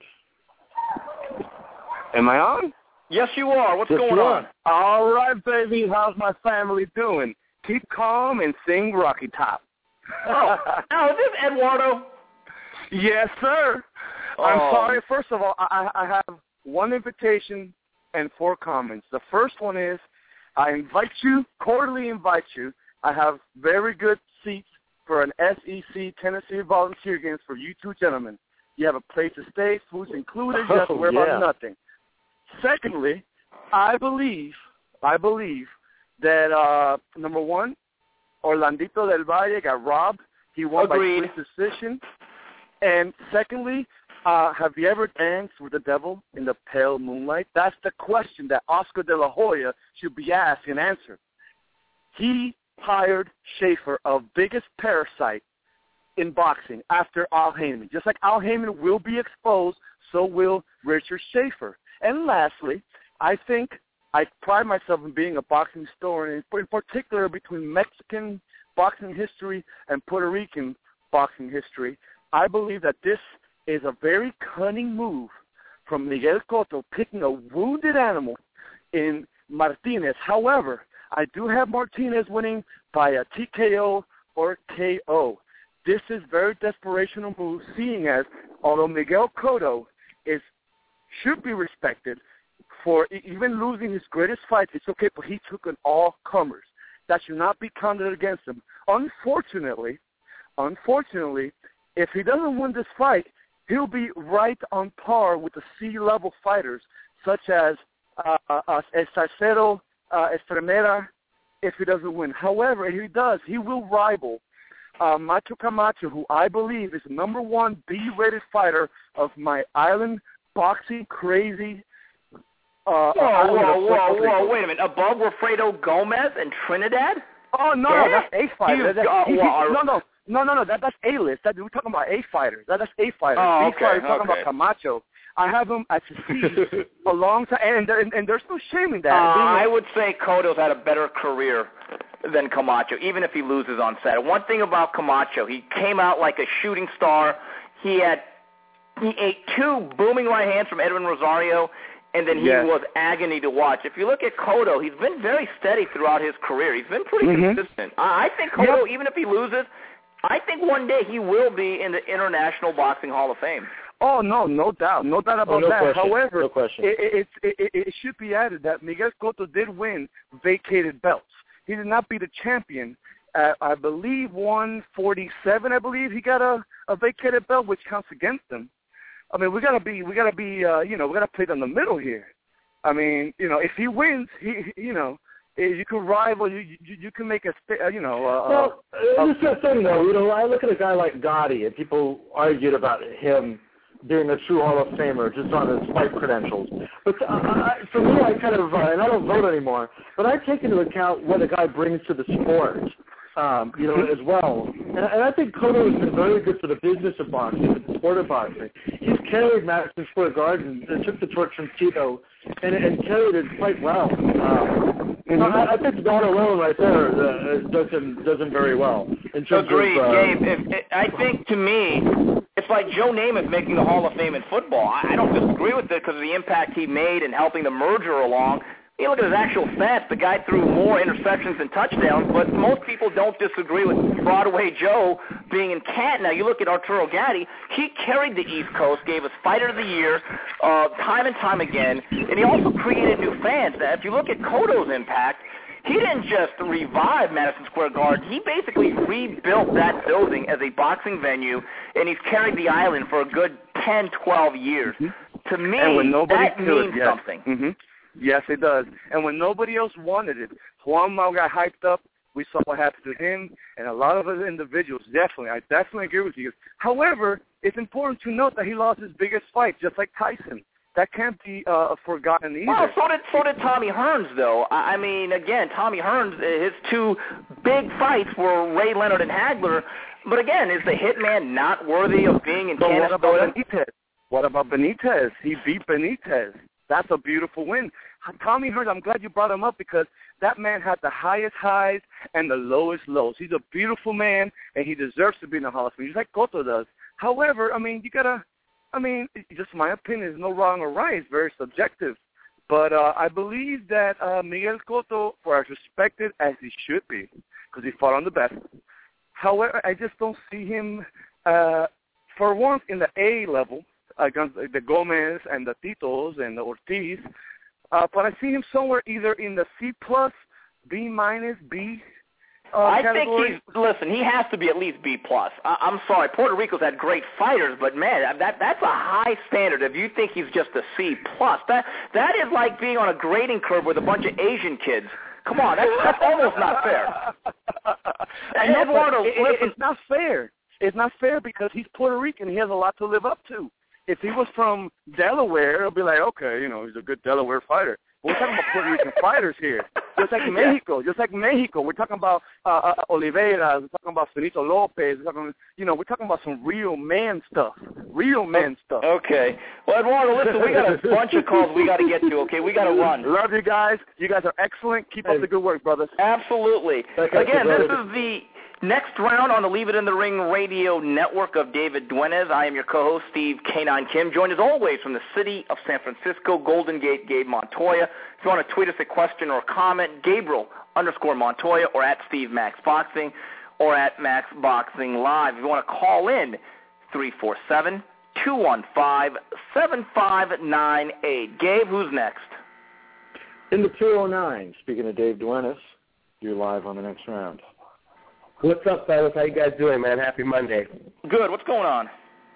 Am I on? Yes, you are. What's yes, going on? All right, baby. How's my family doing? Keep calm and sing Rocky Top. Oh, now, is this Eduardo? Yes, sir. Oh. I'm sorry. First of all, I, I have one invitation and four comments. The first one is, I invite you, cordially invite you. I have very good seats for an S E C Tennessee Volunteer games for you two gentlemen. You have a place to stay, food's included, you have to worry Oh, about yeah. nothing. Secondly, I believe, I believe that, uh, number one, Orlandito del Valle got robbed. He won Agreed. by split decision. And secondly, uh, have you ever danced with the devil in the pale moonlight? That's the question that Oscar de la Hoya should be asked and answered. He hired Schaefer, a biggest parasite in boxing, after Al Heyman. Just like Al Heyman will be exposed, so will Richard Schaefer. And lastly, I think I pride myself in being a boxing historian, in particular between Mexican boxing history and Puerto Rican boxing history. I believe that this is a very cunning move from Miguel Cotto, picking a wounded animal in Martinez. However, I do have Martinez winning by a T K O or K O. This is very desperational move, seeing as although Miguel Cotto is should be respected for even losing his greatest fights, it's okay, but he took an all-comers. That should not be counted against him. Unfortunately, unfortunately, if he doesn't win this fight, he'll be right on par with the C-level fighters, such as uh, uh, Estarcero, uh, Estremera, if he doesn't win. However, if he does, he will rival uh, Macho Camacho, who I believe is the number one B-rated fighter of my island boxing crazy. Uh, Whoa, uh, whoa, whoa, whoa, wait a minute. Above Wilfredo Gomez and Trinidad? Oh, no, Yeah? no, that's A fighter. He's That, got- he, he, well, no, no, no, no, no, that, that's A-list. That, we're talking about A fighters. That, that's A fighters. Oh, B okay, fighters, talking okay. about Camacho. I have him at the C alongside, and, and, and there's no shame in that. Uh, Being a- I would say Cotto's had a better career than Camacho, even if he loses on Saturday. One thing about Camacho, he came out like a shooting star. He had he ate two booming right hands from Edwin Rosario, and then he Yes. was agony to watch. If you look at Cotto, he's been very steady throughout his career. He's been pretty Mhm. consistent. I I think Cotto, even if he loses, I think one day he will be in the International Boxing Hall of Fame. Oh, no, no doubt. No doubt about Oh, no that. question. However, No question. It, it, it, it, it should be added that Miguel Cotto did win vacated belts. He did not be the champion. Uh, I believe one forty-seven, I believe. He got a, a vacated belt, which counts against him. I mean, we gotta be, we gotta be, uh, you know, we gotta play it in the middle here. I mean, you know, if he wins, he, he you know, eh, you can rival, you, you, you can make a, sta- uh, you know. Uh, Well, uh, uh, it's the thing, though. You know, I look at a guy like Gotti, and people argued about him being a true Hall of Famer just on his fight credentials. But uh, I, for me, I kind of, uh, and I don't vote anymore, but I take into account what a guy brings to the sport, um, you know, as well. And, and I think Cotto has been very good for the business of boxing, the sport of boxing. He's carried Madison Square Garden, and took the torch from Tito, and, and carried it quite well. Um, Mm-hmm. I, I think that alone right there uh, does him does him very well in terms Agreed, of. Uh, Gabe. If, if, I think to me, it's like Joe Namath making the Hall of Fame in football. I, I don't disagree with it because of the impact he made in helping the merger along. You look at his actual stats, the guy threw more interceptions than touchdowns, but most people don't disagree with Broadway Joe being in Canton. Now, you look at Arturo Gatti, he carried the East Coast, gave us Fighter of the Year uh, time and time again, and he also created new fans. Now, if you look at Cotto's impact, he didn't just revive Madison Square Garden. He basically rebuilt that building as a boxing venue, and he's carried the island for a good ten, twelve years. Mm-hmm. To me, and when nobody that could, means yes. something. Mm-hmm. Yes, it does. And when nobody else wanted it, Juan Mao got hyped up. We saw what happened to him and a lot of other individuals. Definitely, I definitely agree with you. However, it's important to note that he lost his biggest fight, just like Tyson. That can't be uh, forgotten either. Well, so did so did Tommy Hearns, though. I I mean, again, Tommy Hearns, his two big fights were Ray Leonard and Hagler. But again, is the Hitman not worthy of being in But what Canada? about Benitez? What about Benitez? He beat Benitez. That's a beautiful win. Tommy Hearns, I'm glad you brought him up because that man had the highest highs and the lowest lows. He's a beautiful man, and he deserves to be in the Hall of Fame, just like Cotto does. However, I mean, you got to, I mean, just my opinion is no wrong or right. It's very subjective. But uh, I believe that uh, Miguel Cotto, for as respected as he should be, because he fought on the best. However, I just don't see him, uh, for once, in the A level, against the Gomez and the Titos and the Ortiz. Uh, but I see him somewhere either in the C plus, B minus, B. Uh, I category. think he's listen. He has to be at least B plus. I, I'm sorry, Puerto Rico's had great fighters, but man, that that's a high standard. If you think he's just a C plus, that that is like being on a grading curve with a bunch of Asian kids. Come on, that's that's almost not fair. And know, Eduardo, it, it, listen. it's not fair. It's not fair because he's Puerto Rican. He has a lot to live up to. If he was from Delaware, it'll be like, okay, you know, he's a good Delaware fighter. But we're talking about Puerto Rican fighters here. Just like Mexico, just like Mexico. We're talking about uh, uh, Oliveira. We're talking about Benito Lopez. We're talking, you know, we're talking about some real man stuff. Real man stuff. Okay. Well, Eduardo, listen, we got a bunch of calls we got to get to, okay? We got to run. Love you guys. You guys are excellent. Keep up the good work, brothers. Absolutely. Again, this is the next round on the Leave It in the Ring radio network of David Duenas. I am your co-host, Steve K nine Kim, joined as always from the city of San Francisco, Golden Gate, Gabe Montoya. If you want to tweet us a question or a comment, Gabriel underscore Montoya or at Steve Max Boxing or at Max Boxing Live. If you want to call in, three four seven, two one five, seven five nine eight. Gabe, who's next? In the two oh nine, speaking of Dave Duenas, you're live on the next round. What's up, fellas? How you guys doing, man? Happy Monday. Good. What's going on?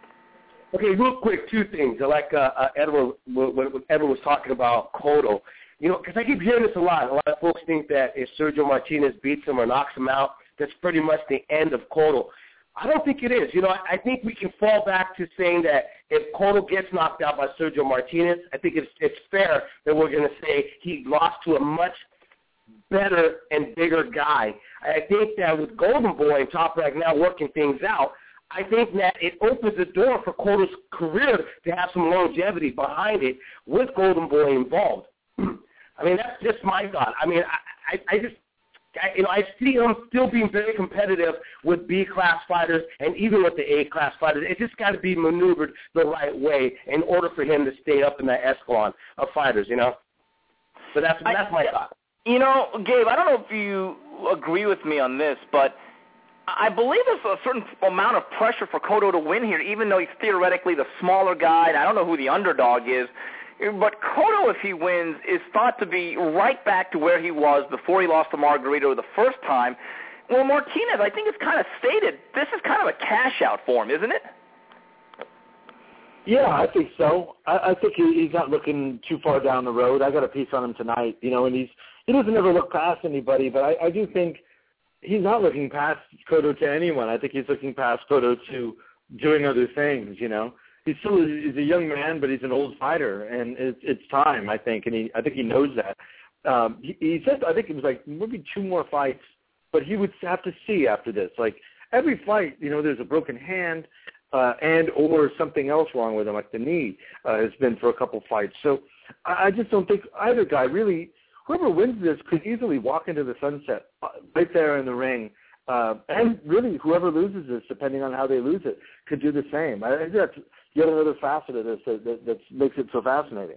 Okay, real quick, two things. I like uh, uh, Edward, when Edward was talking about Cotto. You know, because I keep hearing this a lot. A lot of folks think that if Sergio Martinez beats him or knocks him out, that's pretty much the end of Cotto. I don't think it is. You know, I, I think we can fall back to saying that if Cotto gets knocked out by Sergio Martinez, I think it's, it's fair that we're going to say he lost to a much better and bigger guy. I think that with Golden Boy and Top Rank now working things out, I think that it opens the door for Cotto's career to have some longevity behind it with Golden Boy involved. I mean, that's just my thought. I mean, I, I, I just, I, you know, I see him still being very competitive with B-class fighters and even with the A-class fighters. It just got to be maneuvered the right way in order for him to stay up in that echelon of fighters, you know? But that's, I, that's my thought. You know, Gabe, I don't know if you agree with me on this, but I believe there's a certain amount of pressure for Cotto to win here, even though he's theoretically the smaller guy, and I don't know who the underdog is. But Cotto, if he wins, is thought to be right back to where he was before he lost to Margarito the first time. Well, Martinez, I think it's kind of stated, this is kind of a cash-out for him, isn't it? Yeah, I think so. I, I think he, he's not looking too far down the road. I got a piece on him tonight, you know, and he's he doesn't ever look past anybody, but I, I do think he's not looking past Cotto to anyone. I think he's looking past Cotto to doing other things, you know. He's still he's a young man, but he's an old fighter, and it's, it's time, I think, and he I think he knows that. Um, he, he said, I think it was like maybe two more fights, but he would have to see after this. Like every fight, you know, there's a broken hand uh, and or something else wrong with him, like the knee uh, has been for a couple fights. So I, I just don't think either guy really. Whoever wins this could easily walk into the sunset right there in the ring. Uh, and really, whoever loses this, depending on how they lose it, could do the same. I think that's yet another facet of this that, that, that makes it so fascinating.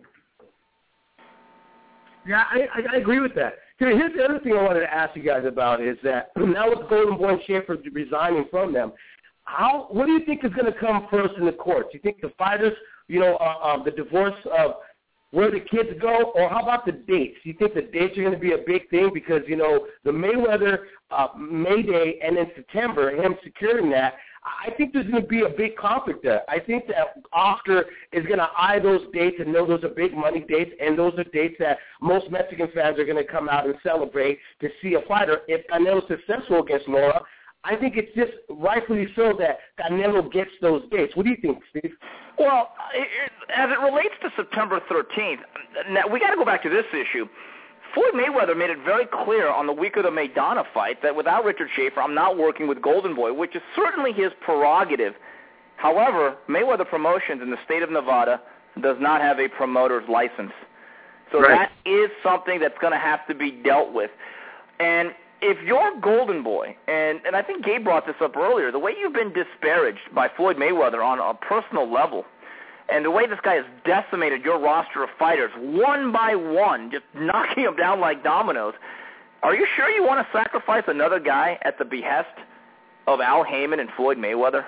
Yeah, I, I, I agree with that. Here's the other thing I wanted to ask you guys about is that now with Golden Boy and Schaefer resigning from them, how what do you think is going to come first in the courts? Do you think the fighters, you know, uh, uh, the divorce of where the kids go, or how about the dates? Do you think the dates are going to be a big thing? Because, you know, the Mayweather uh, May Day and in September, him securing that, I think there's going to be a big conflict there. I think that Oscar is going to eye those dates and know those are big money dates, and those are dates that most Mexican fans are going to come out and celebrate to see a fighter. If Canelo's successful against Laura, I think it's just rightfully so that Canelo gets those dates. What do you think, Steve? Well, it, as it relates to September thirteenth, now we got to go back to this issue. Floyd Mayweather made it very clear on the week of the Maidana fight that without Richard Schaefer, I'm not working with Golden Boy, which is certainly his prerogative. However, Mayweather Promotions in the state of Nevada does not have a promoter's license. So right. That is something that's going to have to be dealt with. And if you're Golden Boy, and, and I think Gabe brought this up earlier, the way you've been disparaged by Floyd Mayweather on a personal level, and the way this guy has decimated your roster of fighters one by one, just knocking them down like dominoes, are you sure you want to sacrifice another guy at the behest of Al Heyman and Floyd Mayweather?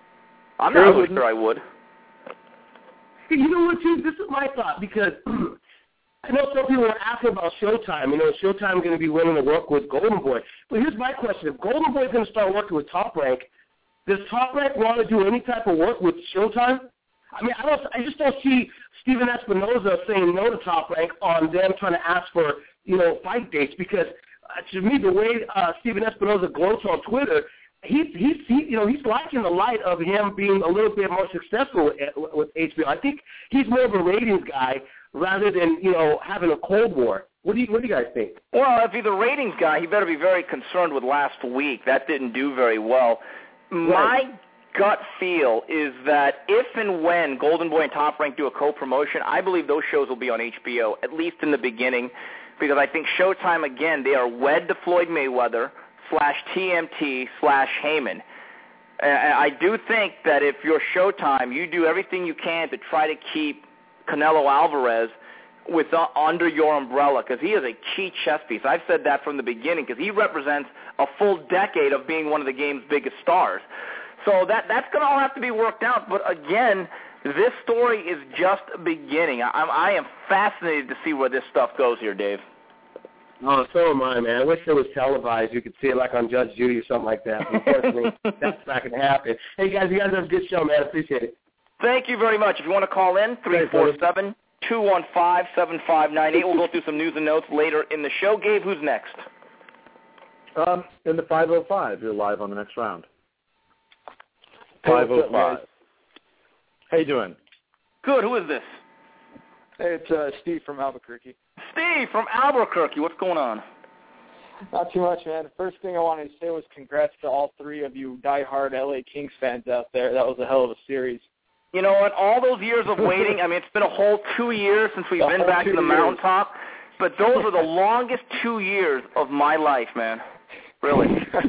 I'm not really sure I would. You know what, too? This is my thought, because I know some people are asking about Showtime. You know, is Showtime going to be willing to work with Golden Boy? But here's my question. If Golden Boy is going to start working with Top Rank, does Top Rank want to do any type of work with Showtime? I mean, I don't. I just don't see Steven Espinoza saying no to Top Rank on them trying to ask for, you know, fight dates, because uh, to me, the way uh, Steven Espinoza gloats on Twitter, he's he's he, you know he's liking the light of him being a little bit more successful with, with H B O. I think he's more of a ratings guy rather than, you know, having a Cold War. What do you what do you guys think? Well, if he's a ratings guy, he better be very concerned with last week. That didn't do very well. Right. My gut feel is that if and when Golden Boy and Top Rank do a co-promotion, I believe those shows will be on H B O, at least in the beginning, because I think Showtime, again, they are wed to Floyd Mayweather slash T M T slash Heyman. And I do think that if you're Showtime, you do everything you can to try to keep Canelo Alvarez with uh, under your umbrella, because he is a key chess piece. I've said that from the beginning, because he represents a full decade of being one of the game's biggest stars. So that that's going to all have to be worked out. But again, this story is just beginning. I, I am fascinated to see where this stuff goes here, Dave. Oh, so am I, man. I wish it was televised. You could see it like on Judge Judy or something like that. Unfortunately, that's not going to happen. Hey, guys, you guys have a good show, man. I appreciate it. Thank you very much. If you want to call in, three four seven, two one five, seven five nine eight. We'll go through some news and notes later in the show. Gabe, who's next? Um, in the five oh five, you're live on the next round. five oh five. How you doing? Good. Who is this? Hey, it's uh, Steve from Albuquerque. Steve from Albuquerque. What's going on? Not too much, man. The first thing I wanted to say was congrats to all three of you diehard L A Kings fans out there. That was a hell of a series. You know what? All those years of waiting, I mean, it's been a whole two years since we've been back to the mountaintop, but those are the longest two years of my life, man. Really.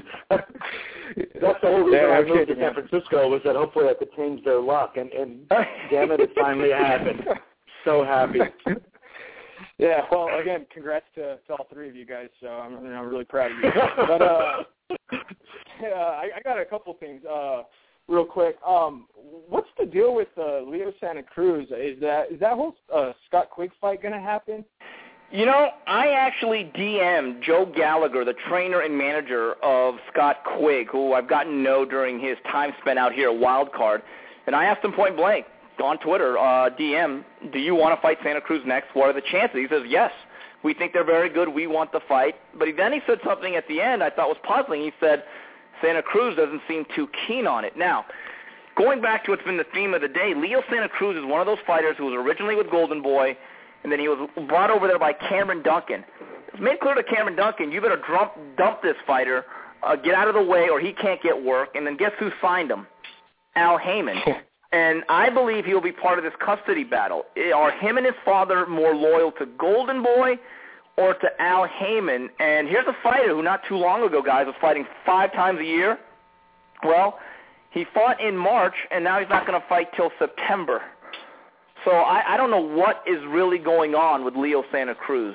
That's the whole reason I moved to San Francisco, was that hopefully I could change their luck, and, and damn it, it finally happened. So happy. Yeah, well, again, congrats to, to all three of you guys. So I'm, I'm really proud of you. But uh, yeah, I, I got a couple things uh, real quick. Um, what's the deal with uh, Leo Santa Cruz? Is that is that whole uh, Scott Quigg fight going to happen? You know, I actually D M'd Joe Gallagher, the trainer and manager of Scott Quigg, who I've gotten to know during his time spent out here at Wildcard, and I asked him point blank on Twitter, uh, D M, do you want to fight Santa Cruz next? What are the chances? He says, yes. We think they're very good. We want the fight. But he, then he said something at the end I thought was puzzling. He said, Santa Cruz doesn't seem too keen on it. Now, going back to what's been the theme of the day, Leo Santa Cruz is one of those fighters who was originally with Golden Boy, and then he was brought over there by Cameron Duncan. It's made clear to Cameron Duncan, you better dump, dump this fighter, uh, get out of the way, or he can't get work. And then guess who signed him? Al Heyman. And I believe he'll be part of this custody battle. Are him and his father more loyal to Golden Boy or to Al Heyman? And here's a fighter who not too long ago, guys, was fighting five times a year. Well, he fought in March, and now he's not going to fight till September. So I, I don't know what is really going on with Leo Santa Cruz.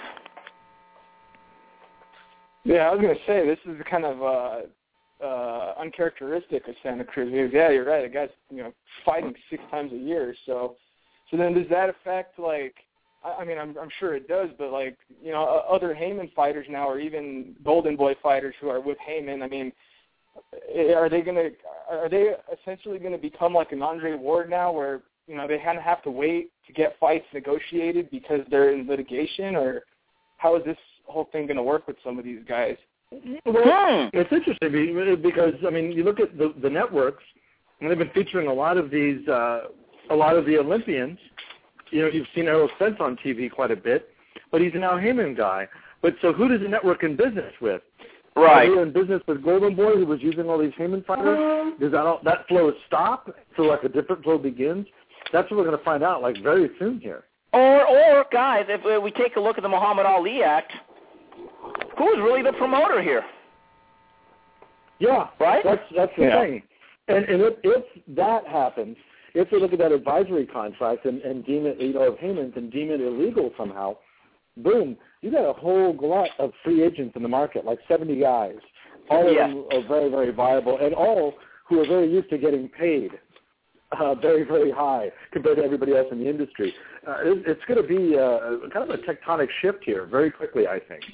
Yeah, I was going to say, this is kind of uh, uh, uncharacteristic of Santa Cruz. Because, yeah, you're right. The guy's, you know, fighting six times a year. So, so then does that affect, like, I, I mean, I'm, I'm sure it does, but, like, you know, other Heyman fighters now, or even Golden Boy fighters who are with Heyman, I mean, are they going to, are they essentially going to become like an Andre Ward now, where, you know, they kind of have to wait to get fights negotiated because they're in litigation, or how is this whole thing going to work with some of these guys? Well, it's interesting because, I mean, you look at the, the networks, and they've been featuring a lot of these, uh, a lot of the Olympians. You know, you've seen Errol Spence on T V quite a bit, but he's an Al Heyman guy. But so who does the network in business with? Right. Are they in business with Golden Boy, who was using all these Heyman fighters? Does that all, that flow stop so like a different flow begins? That's what we're going to find out, like, very soon here. Or, or guys, if we take a look at the Muhammad Ali Act, who is really the promoter here? Yeah, right. That's that's the yeah. thing. And and if, if that happens, if they look at that advisory contract and, and deem it, you know, of Heyman's and deem it illegal somehow, boom, you got a whole glut of free agents in the market, like seventy guys. All of yeah. them are very, very viable, and all who are very used to getting paid. uh, very, very high compared to everybody else in the industry. Uh, it, it's going to be uh, kind of a tectonic shift here very quickly, I think.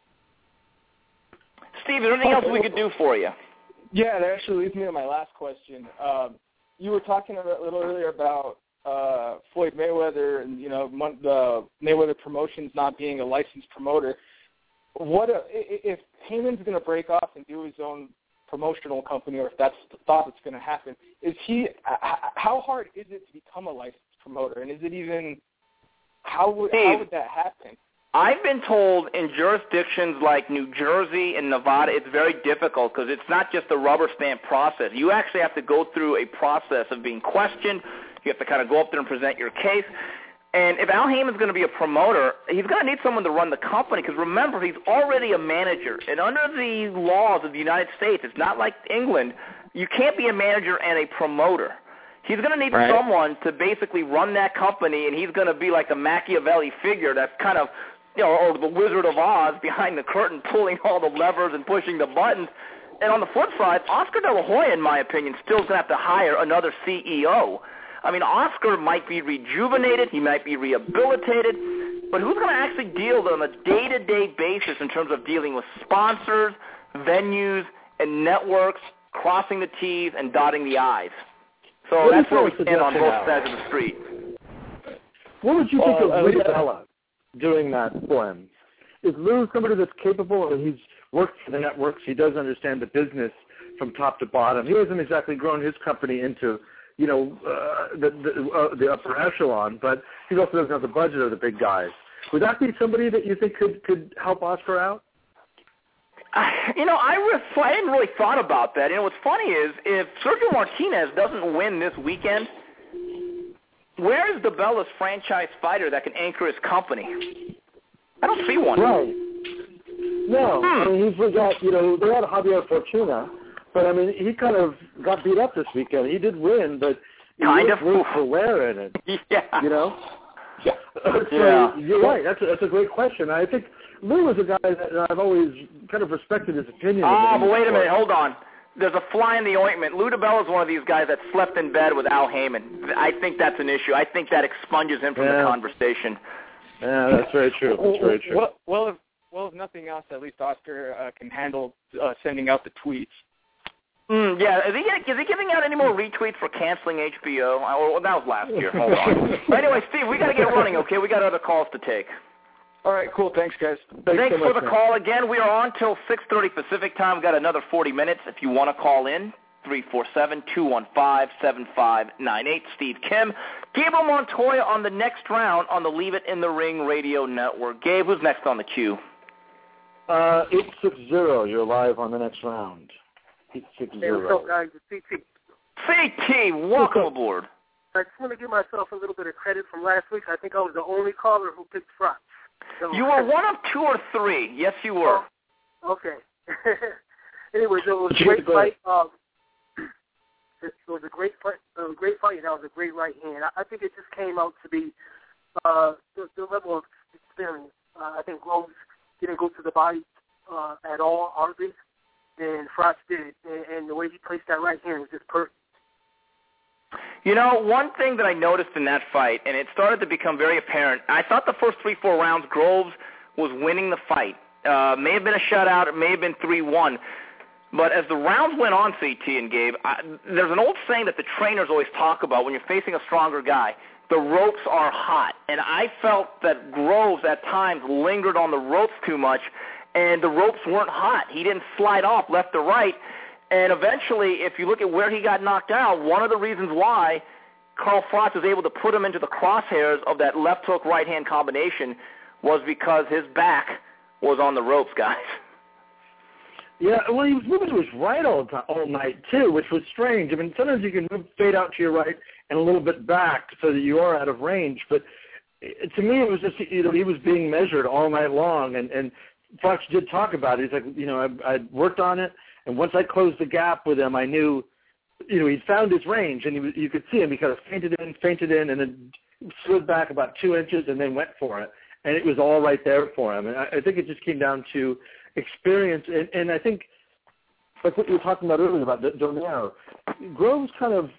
Steve, is there anything else we could do for you? Yeah, that actually leads me to my last question. Um, you were talking a little earlier about uh, Floyd Mayweather and, you know, the Mayweather Promotions not being a licensed promoter. What a, if Heyman's going to break off and do his own promotional company, or if that's the thought that's going to happen, is he? How hard is it to become a licensed promoter, and is it even? How would Steve, how would that happen? I've been told in jurisdictions like New Jersey and Nevada, it's very difficult because it's not just a rubber stamp process. You actually have to go through a process of being questioned. You have to kind of go up there and present your case. And if Al Heyman's going to be a promoter, he's going to need someone to run the company because, remember, he's already a manager. And under the laws of the United States, it's not like England. You can't be a manager and a promoter. He's going to need right. someone to basically run that company, and he's going to be like the Machiavelli figure that's kind of, you know, or the Wizard of Oz behind the curtain pulling all the levers and pushing the buttons. And on the flip side, Oscar De La Hoya, in my opinion, still going to have to hire another C E O. I mean, Oscar might be rejuvenated, he might be rehabilitated, but who's going to actually deal on a day-to-day basis in terms of dealing with sponsors, venues, and networks, crossing the T's and dotting the I's? So what that's where we stand on both sides of the street. What would you think uh, of Lou Bella doing that for him? Is Lou somebody that's capable, and he's worked for the networks, he does understand the business from top to bottom. He hasn't exactly grown his company into, you know, uh, the the, uh, the upper echelon, but he also doesn't have the budget of the big guys. Would that be somebody that you think could, could help Oscar out? Uh, you know, I, re- I hadn't really thought about that. You know, what's funny is if Sergio Martinez doesn't win this weekend, where is the Bella's franchise fighter that can anchor his company? I don't see one. Right. No, hmm. I mean, he's got, you know, they had Javier Fortuna, but, I mean, he kind of got beat up this weekend. He did win, but he kind of room for wear in it. Yeah. You know? Yeah. so yeah. You're right. That's a, that's a great question. I think Lou is a guy that I've always kind of respected his opinion. Oh, but wait a minute. Hold on. There's a fly in the ointment. Lou DiBella is one of these guys that slept in bed with Al Heyman. I think that's an issue. I think that expunges him from yeah. the conversation. Yeah, that's very true. That's very true. Well, well, if, well, if nothing else, at least Oscar uh, can handle uh, sending out the tweets. Mm, yeah, is he, is he giving out any more retweets for canceling H B O? Oh, well, that was last year. Hold on. But anyway, Steve, we got to get running, okay? We got other calls to take. All right, cool. Thanks, guys. Thanks, Thanks so for much, the man. call. Again, we are on till six thirty Pacific time. We've got another forty minutes. If you want to call in, three four seven, two one five, seven five nine eight. Steve Kim. Gabriel Montoya on the next round on the Leave It in the Ring radio network. Gabe, who's next on the queue? Uh, eight six zero, you're live on the next round. eight six zero. Hey, what's up, guys? It's C T. C T, welcome aboard. I just want to give myself a little bit of credit from last week. I think I was the only caller who picked Frotz. So, you were one of two or three. Yes, you were. Oh, okay. Anyway, so it was a great fight. Um, it was a great fight. Uh, great fight, and that was a great right hand. I, I think it just came out to be uh, the, the level of experience. Uh, I think Groves didn't go to the body uh, at all, hardly, and Frotz did. And, and the way he placed that right hand was just perfect. You know, one thing that I noticed in that fight, and it started to become very apparent, I thought the first three, four rounds, Groves was winning the fight. Uh, may have been a shutout, it may have been three one. But as the rounds went on, C T and Gabe, I, there's an old saying that the trainers always talk about when you're facing a stronger guy, the ropes are hot. And I felt that Groves at times lingered on the ropes too much, and the ropes weren't hot. He didn't slide off left or right. And eventually, if you look at where he got knocked out, one of the reasons why Carl Frotz was able to put him into the crosshairs of that left hook, right hand combination was because his back was on the ropes, guys. Yeah, well, he was moving to his right all time, all night, too, which was strange. I mean, sometimes you can move, fade out to your right and a little bit back so that you are out of range. But it, to me, it was just, you know, he was being measured all night long. And, and Fox did talk about it. He's like, you know, I, I worked on it. And once I closed the gap with him, I knew, you know, he'd found his range, and he was, you could see him. He kind of fainted in, fainted in, and then slid back about two inches and then went for it. And it was all right there for him. And I, I think it just came down to experience. And, and I think, like what you were talking about earlier about Donaire, Groves kind of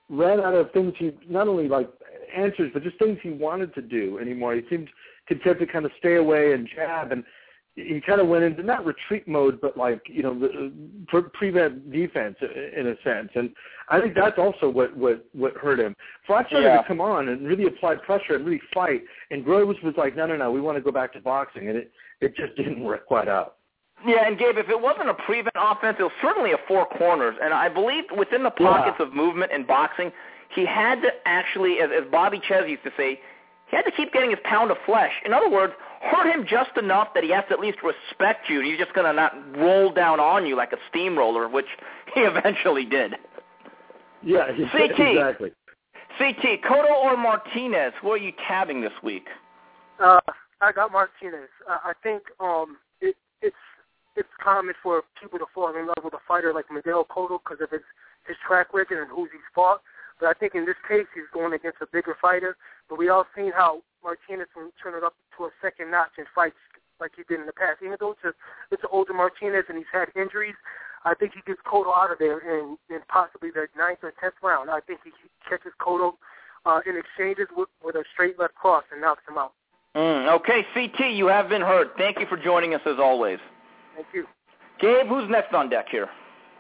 ran out of things he not only like answers, but just things he wanted to do anymore. He seemed content to kind of stay away and jab, and he kind of went into not retreat mode, but like, you know, pre- prevent defense in a sense. And I think that's also what, what, what hurt him. Froch started yeah. to come on and really apply pressure and really fight. And Groves was like, no, no, no, we want to go back to boxing. And it, it just didn't work quite out. Yeah, and Gabe, if it wasn't a prevent offense, it was certainly a four corners. And I believe within the pockets yeah. of movement in boxing, he had to actually, as, as Bobby Ches used to say, he had to keep getting his pound of flesh. In other words, hurt him just enough that he has to at least respect you, and he's just going to not roll down on you like a steamroller, which he eventually did. Yeah, C T, exactly. C T, Cotto or Martinez, who are you tabbing this week? Uh, I got Martinez. Uh, I think um, it, it's it's common for people to fall in love with a fighter like Miguel Cotto because of his, his track record and who he's fought. But I think in this case he's going against a bigger fighter. But we all seen how Martinez can turn it up to a second notch in fights like he did in the past. Even though it's, a, it's an older Martinez and he's had injuries, I think he gets Cotto out of there in, in possibly the ninth or tenth round. I think he catches Cotto uh, in exchanges with, with a straight left cross and knocks him out. Mm, okay, C T, you have been heard. Thank you for joining us as always. Thank you. Gabe, who's next on deck here?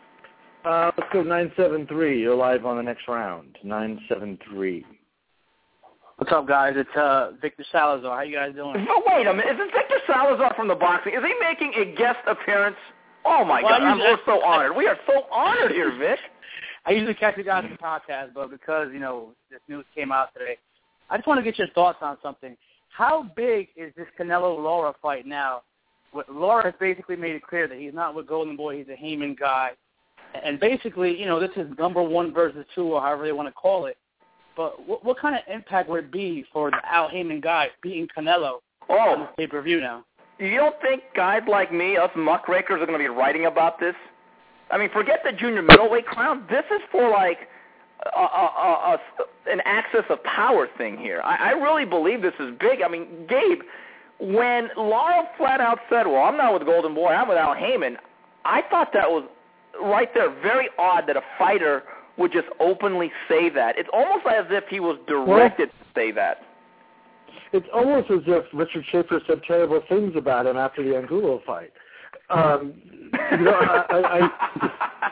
Uh, let's go nine seven three. You're live on the next round. nine seven three. What's up, guys? It's uh, Victor Salazar. How you guys doing? Oh, wait a minute. Is it Victor Salazar from the boxing? Is he making a guest appearance? Oh, my well, God. I'm, we're so honored. We are so honored here, Vic. I usually catch you guys in podcast, but because, you know, this news came out today, I just want to get your thoughts on something. How big is this Canelo-Lara fight now? Lara has basically made it clear that he's not with Golden Boy. He's a Heyman guy. And basically, you know, this is number one versus two, or however they want to call it. But what, what kind of impact would it be for the Al Heyman guy beating Canelo oh. on this pay-per-view now? You don't think guys like me, us muckrakers, are going to be writing about this? I mean, forget the junior middleweight crown. This is for, like, a, a, a, a, an axis of power thing here. I, I really believe this is big. I mean, Gabe, when Lara flat out said, well, I'm not with Golden Boy, I'm with Al Heyman, I thought that was right there very odd that a fighter would just openly say that. It's almost as if he was directed well, to say that. It's almost as if Richard Schaefer said terrible things about him after the Angulo fight. Um, you know, I, I, I,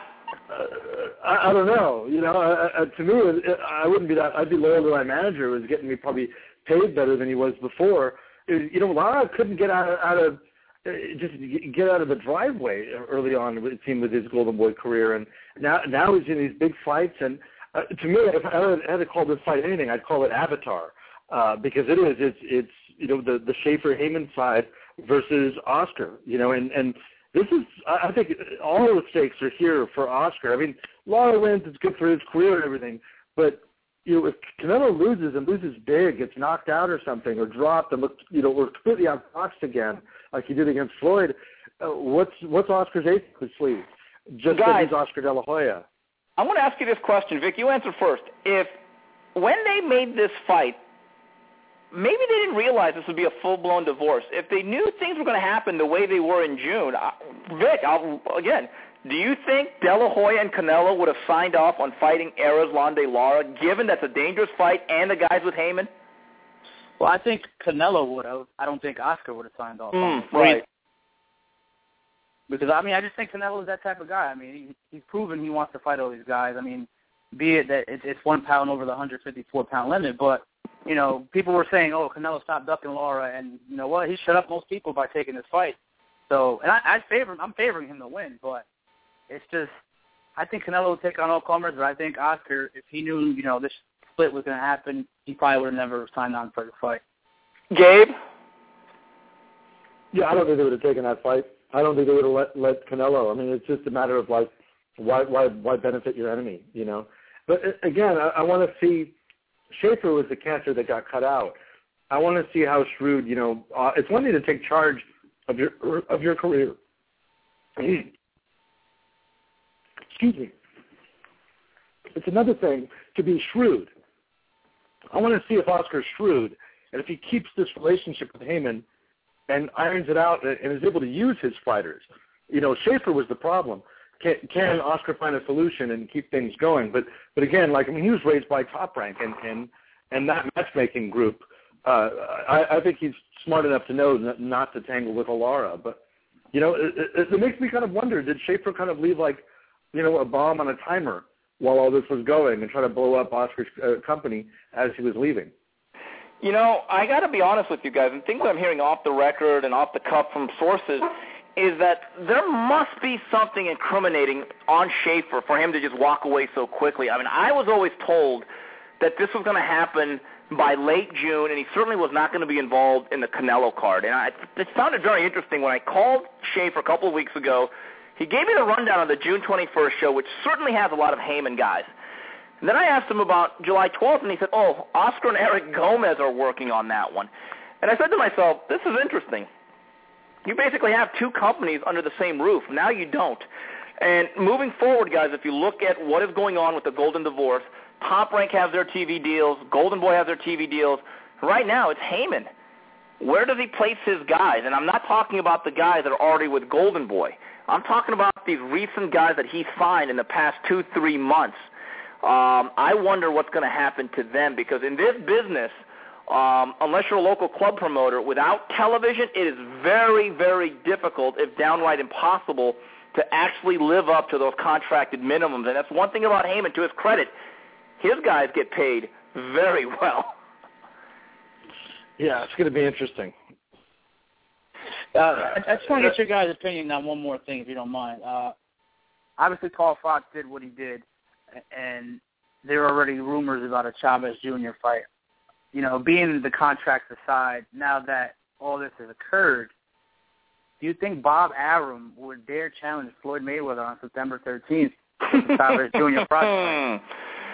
I, I don't know. You know, I, I, to me, I wouldn't be that. I'd be loyal to my manager, who was getting me probably paid better than he was before. You know, Lara couldn't get out of, out of just get out of the driveway early on, it seemed, with his Golden Boy career, and now now he's in these big fights. And uh, to me, if I had to call this fight anything, I'd call it Avatar, uh, because it is. It's it's you know the the Schaefer Heyman side versus Oscar. You know, and and this is I think all the stakes are here for Oscar. I mean, Lara wins, it's good for his career and everything, but you know, if Canelo loses and loses big, gets knocked out or something, or dropped and looked, you know, or completely outboxed again, like he did against Floyd, uh, what's what's Oscar's ace up his sleeve? Just Guys, that he's Oscar De La Hoya. I want to ask you this question, Vic. You answer first. If when they made this fight, maybe they didn't realize this would be a full-blown divorce. If they knew things were going to happen the way they were in June, I, Vic, I'll, again, do you think De La Hoya and Canelo would have signed off on fighting Erislandy Lara, given that's a dangerous fight and the guys with Heyman? Well, I think Canelo would have. I don't think Oscar would have signed off. Mm, right. Because, I mean, I just think Canelo is that type of guy. I mean, he, he's proven he wants to fight all these guys. I mean, be it that it's, it's one pound over the one fifty-four pound limit, but, you know, people were saying, oh, Canelo stopped ducking Lara, and you know what? He shut up most people by taking this fight. So, and I, I favor, I'm favoring him to win, but it's just, I think Canelo will take on all comers, but I think Oscar, if he knew, you know, this split was going to happen, he probably would have never signed on for the fight. Gabe? Yeah, I don't think they would have taken that fight. I don't think they would have let, let Canelo. I mean, it's just a matter of, like, why why why benefit your enemy, you know? But, again, I, I want to see, Schaefer was the cancer that got cut out. I want to see how shrewd, you know, uh, it's one thing to take charge of your of your career. Excuse me. It's another thing to be shrewd. I want to see if Oscar's shrewd, and if he keeps this relationship with Heyman and irons it out and is able to use his fighters. You know, Schaefer was the problem. can, can Oscar find a solution and keep things going? But but again, like I mean, he was raised by Top Rank and and, and that matchmaking group. Uh, I, I think he's smart enough to know not, not to tangle with Alara. But you know, it, it, it makes me kind of wonder: did Schaefer kind of leave like you know a bomb on a timer while all this was going and try to blow up Oscar's uh, company as he was leaving? You know, I got to be honest with you guys, and things I'm hearing off the record and off the cuff from sources is that there must be something incriminating on Schaefer for him to just walk away so quickly. I mean, I was always told that this was going to happen by late June, and he certainly was not going to be involved in the Canelo card. And I it sounded very interesting when I called Schaefer a couple of weeks ago. He gave me the rundown of the June twenty-first show, which certainly has a lot of Heyman guys. And then I asked him about July twelfth, and he said, oh, Oscar and Eric Gomez are working on that one. And I said to myself, this is interesting. You basically have two companies under the same roof. Now you don't. And moving forward, guys, if you look at what is going on with the Golden Divorce, Top Rank has their T V deals, Golden Boy has their T V deals. Right now it's Heyman. Where does he place his guys? And I'm not talking about the guys that are already with Golden Boy. I'm talking about these recent guys that he signed in the past two, three months. Um, I wonder what's going to happen to them because in this business, um, unless you're a local club promoter, without television, it is very, very difficult, if downright impossible, to actually live up to those contracted minimums. And that's one thing about Heyman, to his credit. His guys get paid very well. Yeah, it's going to be interesting. Uh, I, I just want to get your guys' opinion on one more thing, if you don't mind. Uh, obviously, Paul Fox did what he did. And there are already rumors about a Chavez Junior fight. You know, being the contracts aside, now that all this has occurred, do you think Bob Arum would dare challenge Floyd Mayweather on September thirteenth for Chavez Junior fight?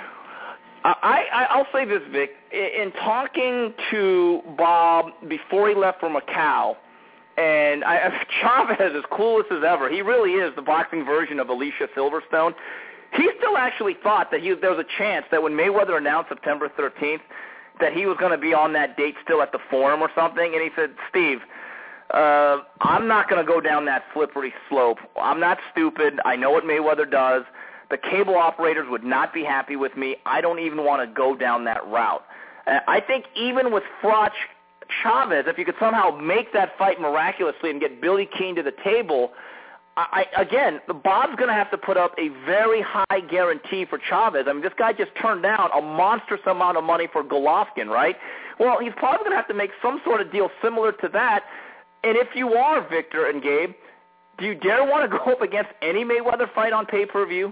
I, I, I'll say this, Vic. In talking to Bob before he left for Macau, and I, Chavez is clueless as ever. He really is the boxing version of Alicia Silverstone. He still actually thought that he, there was a chance that when Mayweather announced September thirteenth that he was going to be on that date still at the Forum or something. And he said, Steve, uh, I'm not going to go down that slippery slope. I'm not stupid. I know what Mayweather does. The cable operators would not be happy with me. I don't even want to go down that route. Uh, I think even with Froch Chavez, if you could somehow make that fight miraculously and get Billy Keane to the table, I, again, Bob's going to have to put up a very high guarantee for Chavez. I mean, this guy just turned down a monstrous amount of money for Golovkin, right? Well, he's probably going to have to make some sort of deal similar to that. And if you are Victor and Gabe, do you dare want to go up against any Mayweather fight on pay-per-view?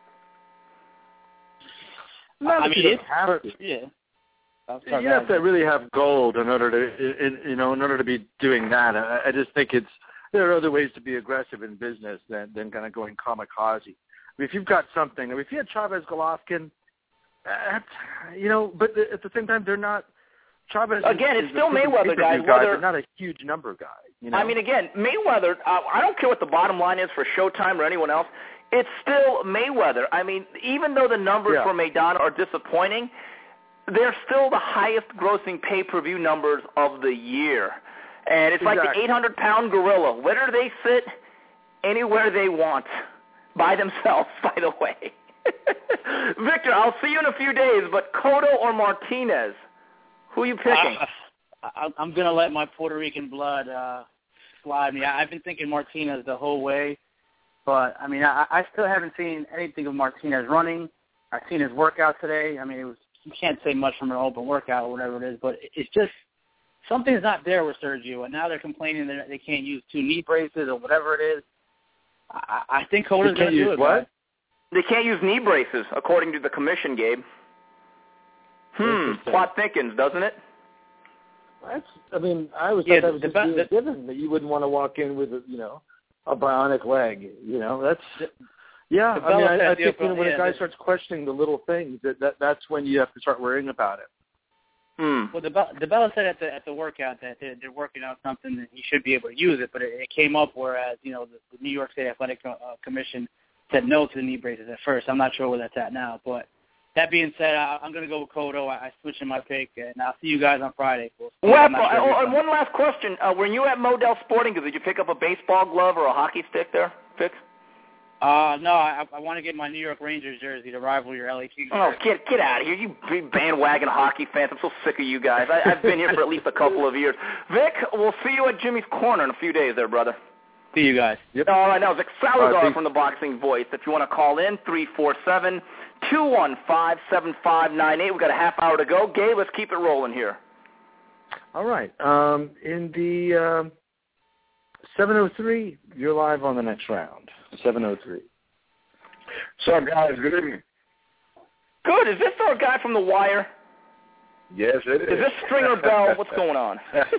I mean, it's have to. Yeah. You have to really have gold in order to, in, you know, in order to be doing that. I, I just think it's. There are other ways to be aggressive in business than, than kind of going kamikaze. I mean, if you've got something, I mean, if you had Chavez Golovkin, uh, you know, but at the same time, they're not. Chavez again, is, it's is still Mayweather, guys. Guy, Whether, but not a huge number guy. You know? I mean, again, Mayweather. Uh, I don't care what the bottom line is for Showtime or anyone else. It's still Mayweather. I mean, even though the numbers yeah. for Maidana are disappointing, they're still the highest-grossing pay-per-view numbers of the year. And it's exactly. like the eight hundred pound gorilla. Where do they sit? Anywhere they want. By themselves, by the way. Victor, I'll see you in a few days, but Cotto or Martinez? Who are you picking? Uh, I, I'm going to let my Puerto Rican blood uh, slide me. I've been thinking Martinez the whole way. But, I mean, I, I still haven't seen anything of Martinez running. I've seen his workout today. I mean, it was you can't say much from an open workout or whatever it is, but it's just something's not there with Sergio, and now they're complaining that they can't use two knee braces or whatever it is. I, I think Cotto's going to do it. What? They can't use knee braces, according to the commission, Gabe. Hmm, plot thickens, doesn't it? That's, I mean, I always yeah, thought that was the, just being the, given, that you wouldn't want to walk in with, a, you know, a bionic leg. You know, that's, yeah, I mean, I, I think you know, when yeah, a guy the, starts questioning the little things, that, that that's when you have to start worrying about it. Hmm. Well, DeBella said at the at the workout that they're, they're working on something that he should be able to use it, but it, it came up whereas, you know, the, the New York State Athletic uh, Commission said no to the knee braces at first. I'm not sure where that's at now, but that being said, I, I'm going to go with Cotto. I, I switched in my pick, and I'll see you guys on Friday. Well, well sure oh, and one last question. Uh, were you at Modell Sporting Goods? Did you pick up a baseball glove or a hockey stick there, Fitz? Uh, no, I, I want to get my New York Rangers jersey to rival your L A Kings. Oh, get get out of here, you big bandwagon hockey fans! I'm so sick of you guys. I, I've been here for at least a couple of years. Vic, we'll see you at Jimmy's Corner in a few days, there, brother. See you guys. Yep. All right, now Vic Salazar right, from the Boxing Voice. If you want to call in, three four seven, two one five, seven five nine eight. We've got a half hour to go. Gabe, let's keep it rolling here. All right. Um, in the um, seven oh three, you're live on the next round. seven oh three. What's up, guys? Good evening. Good. Is this our guy from The Wire? Yes, it is. Is this Stringer Bell? What's going on?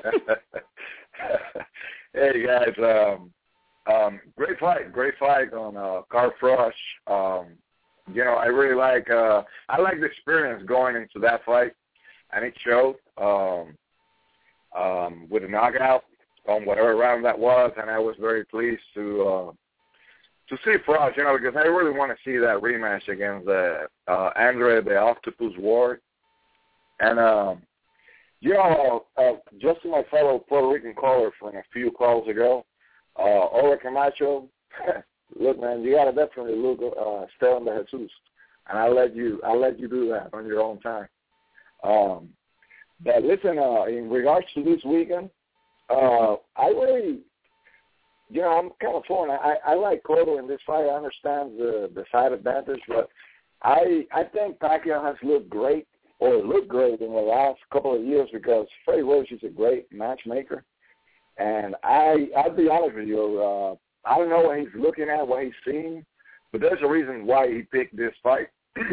Hey, guys. Um, um, great fight. Great fight on uh, Carl Froch. Um, you know, I really like uh, I like the experience going into that fight, and it showed um, um, with a knockout on whatever round that was, and I was very pleased to uh, to see Froch, you know, because I really want to see that rematch against uh, uh, Andre the Octopus Ward. And, um, you know, uh, just to my fellow Puerto Rican caller from a few calls ago, uh, Ola Camacho, look, man, you got to definitely look, uh, Esteban de Jesus, and I'll let you, I'll let you do that on your own time. Um, but listen, uh, in regards to this weekend, uh, I really, you know, I'm kind of torn. I, I like Cotto in this fight. I understand the, the side advantage, but I I think Pacquiao has looked great, or looked great in the last couple of years because Freddie Roach is a great matchmaker. And I, I'll be honest with you, uh, I don't know what he's looking at, what he's seeing, but there's a reason why he picked this fight.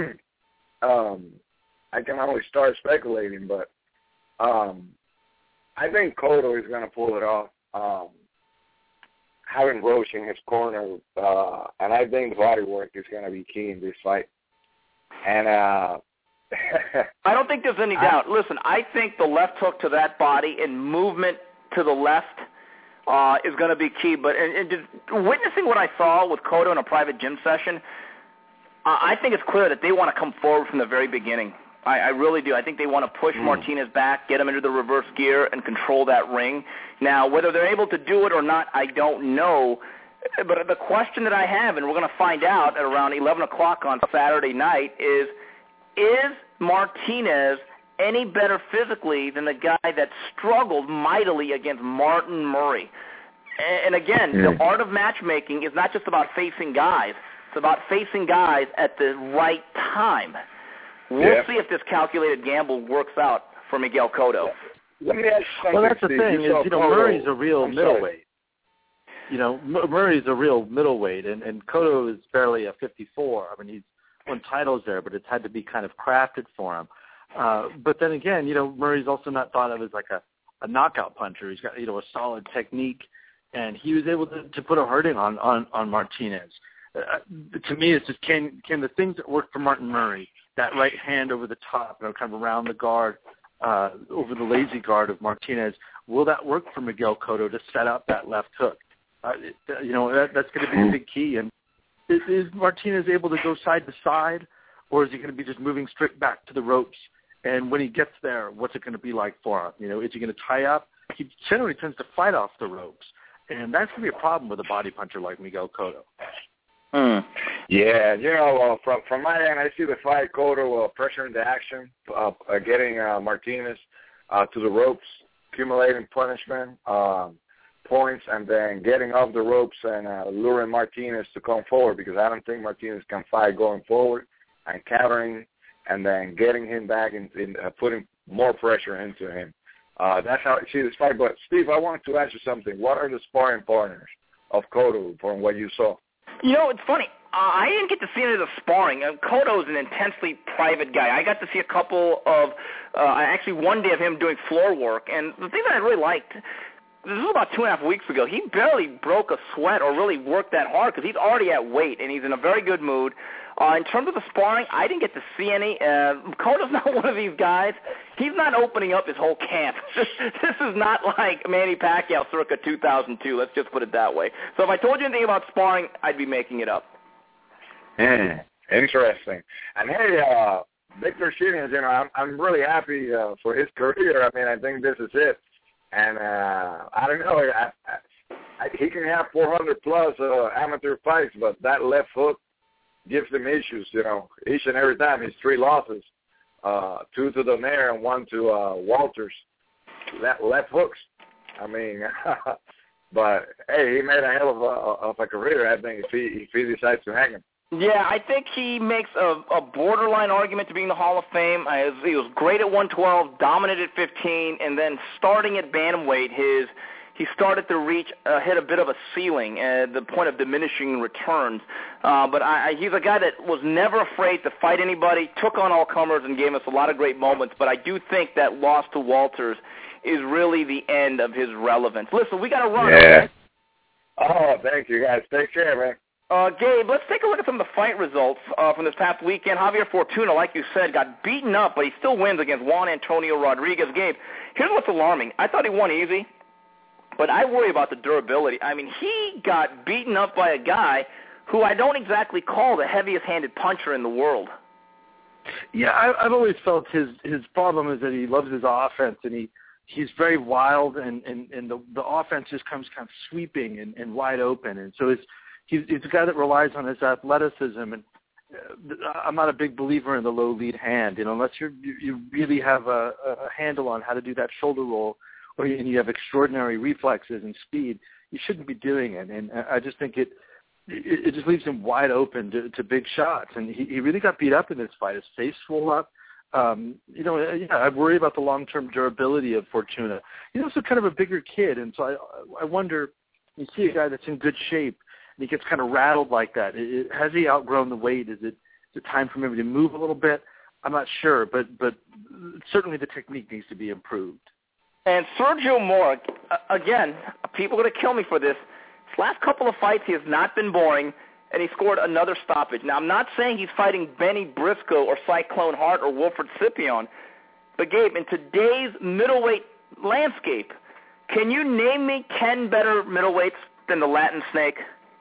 um, I can only start speculating, but um, I think Cotto is going to pull it off. Um, having Roach in his corner, uh, and I think the body work is going to be key in this fight. And uh, I don't think there's any doubt. I, Listen, I think the left hook to that body and movement to the left uh, is going to be key. But and, and just witnessing what I saw with Cotto in a private gym session, uh, I think it's clear that they want to come forward from the very beginning. I, I really do. I think they want to push mm. Martinez back, get him into the reverse gear, and control that ring. Now, whether they're able to do it or not, I don't know. But the question that I have, and we're going to find out at around eleven o'clock on Saturday night, is, is Martinez any better physically than the guy that struggled mightily against Martin Murray? And, and again, mm. the art of matchmaking is not just about facing guys. It's about facing guys at the right time. We'll yeah. see if this calculated gamble works out for Miguel Cotto. Let me ask you well, that's the Steve. thing you is, you know, Murray's a real I'm middleweight. Sorry. You know, M- Murray's a real middleweight, and, and Cotto is barely a fifty-four. I mean, he's won titles there, but it's had to be kind of crafted for him. Uh, but then again, you know, Murray's also not thought of as like a, a knockout puncher. He's got, you know, a solid technique, and he was able to, to put a hurting on, on, on Martinez. Uh, to me, it's just can can the things that work for Martin Murray, that right hand over the top, you know, kind of around the guard, uh, over the lazy guard of Martinez, will that work for Miguel Cotto to set up that left hook? Uh, it, you know, that, that's going to be a big key. And is, is Martinez able to go side to side, or is he going to be just moving straight back to the ropes? And when he gets there, what's it going to be like for him? You know, is he going to tie up? He generally tends to fight off the ropes, and that's going to be a problem with a body puncher like Miguel Cotto. Hmm. Yeah, you know, uh, from from my end, I see the fight, Cotto uh, pressuring the action, uh, uh, getting uh, Martinez uh, to the ropes, accumulating punishment, um, points, and then getting off the ropes and uh, luring Martinez to come forward, because I don't think Martinez can fight going forward and countering and then getting him back and in, uh, putting more pressure into him. Uh, that's how I see this fight. But, Steve, I wanted to ask you something. What are the sparring partners of Cotto from what you saw? You know, it's funny. Uh, I didn't get to see any of the sparring. Uh, Cotto's an intensely private guy. I got to see a couple of, uh, actually one day of him doing floor work. And the thing that I really liked, this was about two and a half weeks ago, he barely broke a sweat or really worked that hard because he's already at weight, and he's in a very good mood. Uh, in terms of the sparring, I didn't get to see any. Uh, Cotto's not one of these guys. He's not opening up his whole camp. This is not like Manny Pacquiao circa two thousand two. Let's just put it that way. So if I told you anything about sparring, I'd be making it up. Mm, interesting. And, hey, uh, Victor Sheenez, you know, I'm, I'm really happy uh, for his career. I mean, I think this is it. And uh, I don't know. I, I, he can have four hundred plus uh, amateur fights, but that left hook gives him issues, you know, each and every time. His three losses, uh, two to Donaire and one to uh, Walters, that left hooks. I mean, but, hey, he made a hell of a, of a career, I think, if he, if he decides to hang him. Yeah, I think he makes a, a borderline argument to be in the Hall of Fame. I, he was great at one twelve, dominant at fifteen, and then starting at bantamweight, his he started to reach, uh, hit a bit of a ceiling at the point of diminishing returns. Uh, but I, I, he's a guy that was never afraid to fight anybody, took on all comers, and gave us a lot of great moments. But I do think that loss to Walters is really the end of his relevance. Listen, we got to run. Yeah. Okay? Oh, thank you, guys. Take care, man. Uh, Gabe, let's take a look at some of the fight results uh, from this past weekend. Javier Fortuna, like you said, got beaten up, but he still wins against Juan Antonio Rodriguez. Gabe, here's what's alarming. I thought he won easy, but I worry about the durability. I mean, he got beaten up by a guy who I don't exactly call the heaviest-handed puncher in the world. Yeah, I, I've always felt his his problem is that he loves his offense, and he he's very wild, and, and, and the, the offense just comes kind of sweeping and, and wide open. And so it's, he's, he's a guy that relies on his athleticism. And uh, I'm not a big believer in the low lead hand, you know, unless you're, you you really have a, a handle on how to do that shoulder roll, or you, and you have extraordinary reflexes and speed, you shouldn't be doing it. And I just think it it, it just leaves him wide open to, to big shots. And he, he really got beat up in this fight. His face swole up. Um, you know, yeah, I worry about the long-term durability of Fortuna. He's also kind of a bigger kid, and so I, I wonder, you see a guy that's in good shape, and he gets kind of rattled like that. It, it, has he outgrown the weight? Is it, is it time for him to move a little bit? I'm not sure, but but certainly the technique needs to be improved. And Sergio Mora, again, people are going to kill me for this. His last couple of fights, he has not been boring, and he scored another stoppage. Now, I'm not saying he's fighting Benny Briscoe or Cyclone Hart or Wilfred Scipion, but, Gabe, in today's middleweight landscape, can you name me ten better middleweights than the Latin Snake?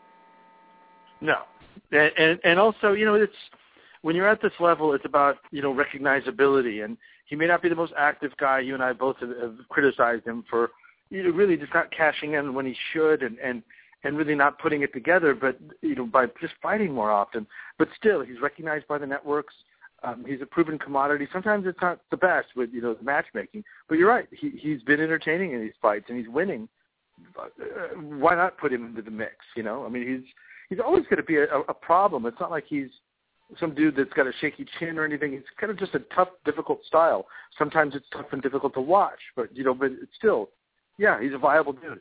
No. And, and, and also, you know, it's when you're at this level, it's about, you know, recognizability. And he may not be the most active guy. You and I both have, have criticized him for, you know, really just not cashing in when he should and, and, and really not putting it together, but, you know, by just fighting more often. But still, he's recognized by the networks. Um, he's a proven commodity. Sometimes it's not the best with, you know, the matchmaking. But you're right. He, he's been entertaining in these fights, and he's winning. Uh, why not put him into the mix, you know? I mean, he's he's always going to be a, a problem. It's not like he's some dude that's got a shaky chin or anything. He's kind of just a tough, difficult style. Sometimes it's tough and difficult to watch. But, you know, but it's still, yeah, he's a viable dude.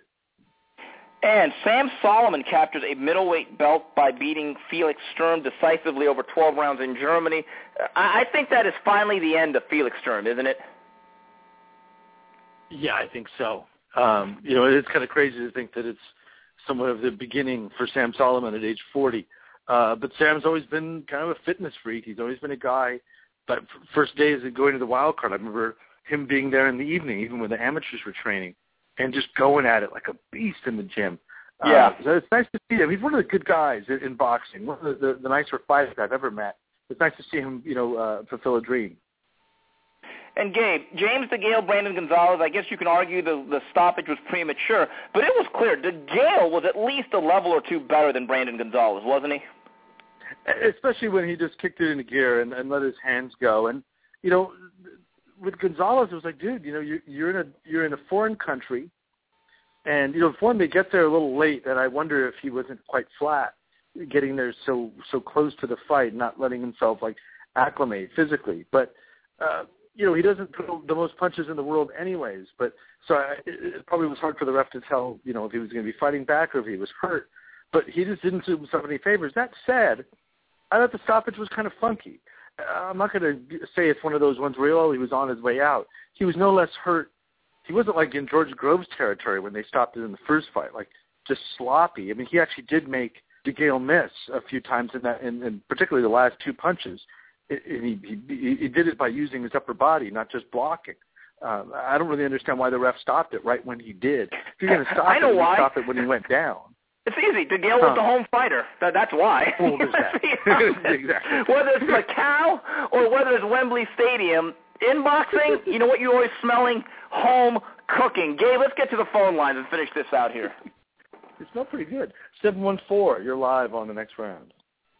And Sam Solomon captures a middleweight belt by beating Felix Sturm decisively over twelve rounds in Germany. I think that is finally the end of Felix Sturm, isn't it? Yeah, I think so. Um, you know, it's kind of crazy to think that it's somewhat of the beginning for Sam Solomon at age forty. Uh, but Sam's always been kind of a fitness freak. He's always been a guy. But first days of going to the wild card, I remember him being there in the evening, even when the amateurs were training, and just going at it like a beast in the gym. Yeah. Uh, so it's nice to see him. He's one of the good guys in, in boxing, one of the, the, the nicer fighters I've ever met. It's nice to see him, you know, uh, fulfill a dream. And, Gabe, James DeGale, Brandon Gonzalez, I guess you can argue the, the stoppage was premature, but it was clear DeGale was at least a level or two better than Brandon Gonzalez, wasn't he? Especially when he just kicked it into gear and, and let his hands go. And, you know, with Gonzalez, it was like, dude, you know, you, you're in a you're in a foreign country, and you know, for him to get there a little late, and I wonder if he wasn't quite flat, getting there so so close to the fight, not letting himself like acclimate physically. But uh, you know, he doesn't throw the most punches in the world, anyways. But so I, it, it probably was hard for the ref to tell, you know, if he was going to be fighting back or if he was hurt. But he just didn't do himself any favors. That said, I thought the stoppage was kind of funky. I'm not going to say it's one of those ones where, oh, he was on his way out. He was no less hurt. He wasn't like in George Groves territory when they stopped it in the first fight, like just sloppy. I mean, he actually did make DeGale miss a few times in that, and, and particularly the last two punches. It, it, he, he, he did it by using his upper body, not just blocking. Um, I don't really understand why the ref stopped it right when he did. If you're going to stop I know it, why. stop it when he went down. It's easy. DeGale huh. was the home fighter. That, that's why. Well, there's that. Exactly. Whether it's Macau or whether it's Wembley Stadium, in boxing, you know what you're always smelling? Home cooking. Gabe, let's get to the phone lines and finish this out here. It smelled pretty good. seven one four, you're live on the next round.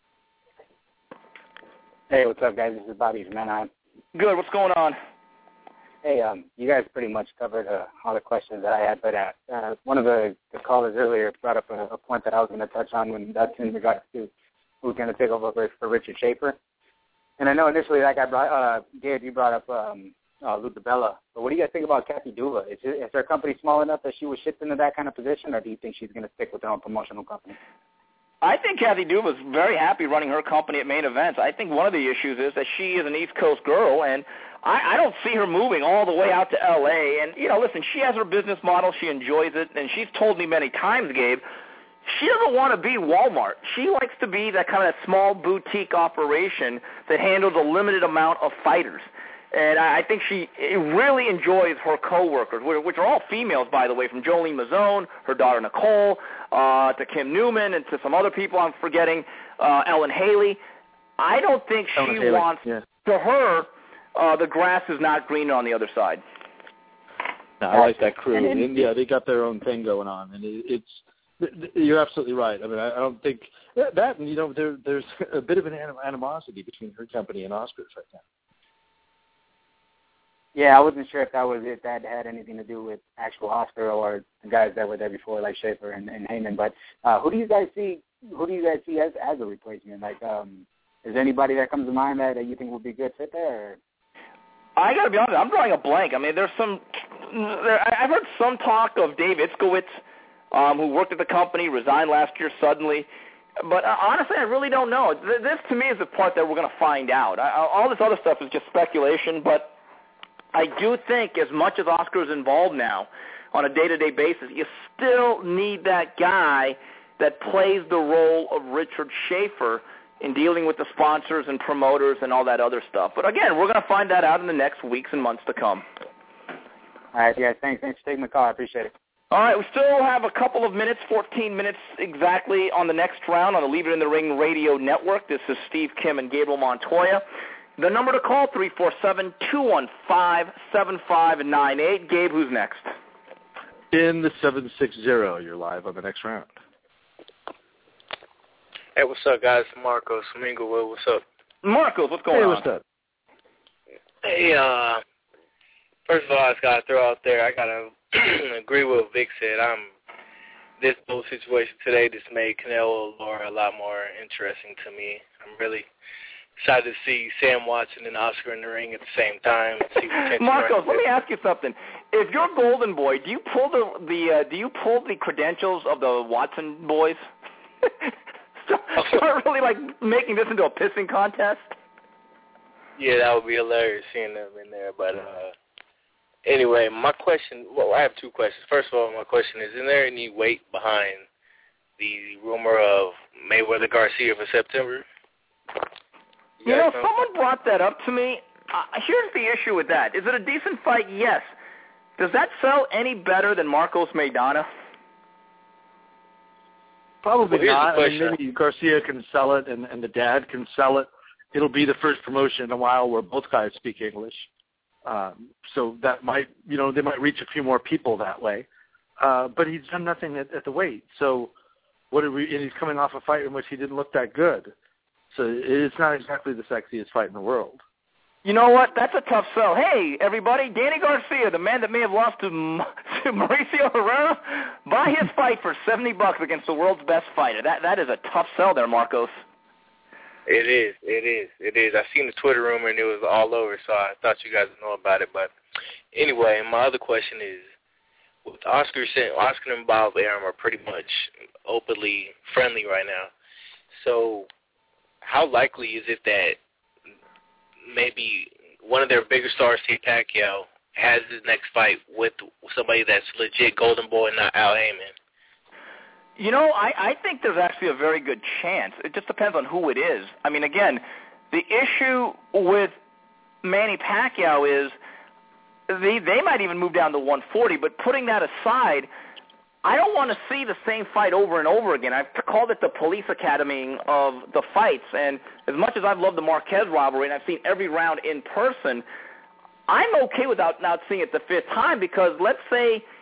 Hey, what's up, guys? This is Bobby from Anaheim. Good. What's going on? Hey, um, you guys pretty much covered uh, all the questions that I had, but uh, uh, one of the, the callers earlier brought up a, a point that I was going to touch on when that's in regards to who's going to take over for, for Richard Schaefer. And I know initially that guy brought, uh, Gabe, you brought up um, uh, Lou DiBella, but what do you guys think about Kathy Dula? Is, is her company small enough that she was shipped into that kind of position, or do you think she's going to stick with her own promotional company? I think Kathy Dula's very happy running her company at Main Events. I think one of the issues is that she is an East Coast girl, and I, I don't see her moving all the way out to L A. And, you know, listen, she has her business model. She enjoys it, and she's told me many times, Gabe, she doesn't want to be Walmart. She likes to be that kind of small boutique operation that handles a limited amount of fighters. And I think she really enjoys her coworkers, which are all females, by the way, from Jolene Mazzone, her daughter Nicole, uh, to Kim Newman, and to some other people I'm forgetting, uh, Ellen Haley. I don't think she Ellen Haley, wants, yeah. to her, uh, the grass is not greener on the other side. No, I like that crew. And, yeah, they got their own thing going on, and it, it's you're absolutely right. I mean, I, I don't think that, that and you know, there, there's a bit of an anim- animosity between her company and Oscar's right now. Yeah, I wasn't sure if that was if that had anything to do with actual Oscar or the guys that were there before, like Schaefer and, and Heyman. But uh, who do you guys see? Who do you guys see as as a replacement? Like, um, is there anybody that comes to mind that, that you think would be a good fit there? Or? I got to be honest, I'm drawing a blank. I mean, there's some. There, I've heard some talk of Dave Itzkowitz, um, who worked at the company, resigned last year suddenly. But uh, honestly, I really don't know. This, to me, is the part that we're going to find out. I, all this other stuff is just speculation, but I do think as much as Oscar is involved now on a day-to-day basis, you still need that guy that plays the role of Richard Schaefer in dealing with the sponsors and promoters and all that other stuff. But again, we're going to find that out in the next weeks and months to come. All right, yeah, thanks. Thanks for taking the call. I appreciate it. All right, we still have a couple of minutes, fourteen minutes exactly on the next round on the Leave It in the Ring radio network. This is Steve Kim and Gabriel Montoya. The number to call, three four seven, two one five, seven five nine eight. Gabe, who's next? In the seven sixty, you're live on the next round. Hey, what's up, guys? Marcos from Inglewood. What's up? Marcos, what's going hey, on? Hey, what's up? Hey, uh, first of all, I just got to throw out there, I got to agree with what Vic said. I'm This whole situation today just made Canelo Laura a lot more interesting to me. I'm really excited to see Sam Watson and Oscar in the ring at the same time. See Marcos, let me ask you something. If you're Golden Boy, do you pull the the uh, do you pull the credentials of the Watson boys? Start really like making this into a pissing contest? Yeah, that would be hilarious seeing them in there. But uh, anyway, my question. Well, I have two questions. First of all, my question is: is there any weight behind the rumor of Mayweather Garcia for September? You know, someone brought that up to me. Uh, here's the issue with that. Is it a decent fight? Yes. Does that sell any better than Marcos Maidana? Probably well, not. I mean, maybe Garcia can sell it and, and the dad can sell it. It'll be the first promotion in a while where both guys speak English. Um, so that might, you know, they might reach a few more people that way. Uh, but he's done nothing at, at the weight. So what are we, and he's coming off a fight in which he didn't look that good. So it's not exactly the sexiest fight in the world. You know what? That's a tough sell. Hey, everybody, Danny Garcia, the man that may have lost to, to Mauricio Herrera, buy his fight for seventy bucks against the world's best fighter. That That is a tough sell there, Marcos. It is. It is. It is. I seen the Twitter rumor, and it was all over, so I thought you guys would know about it. But anyway, my other question is, with Oscar, Oscar and Bob Arum are pretty much openly friendly right now. So how likely is it that maybe one of their bigger stars, Steve Pacquiao, has his next fight with somebody that's legit Golden Boy, not Al Heyman? You know, I, I think there's actually a very good chance. It just depends on who it is. I mean, again, the issue with Manny Pacquiao is they, they might even move down to one forty, but putting that aside, I don't want to see the same fight over and over again. I've called it the police academy of the fights, and as much as I've loved the Marquez rivalry and I've seen every round in person, I'm okay without not seeing it the fifth time because let's say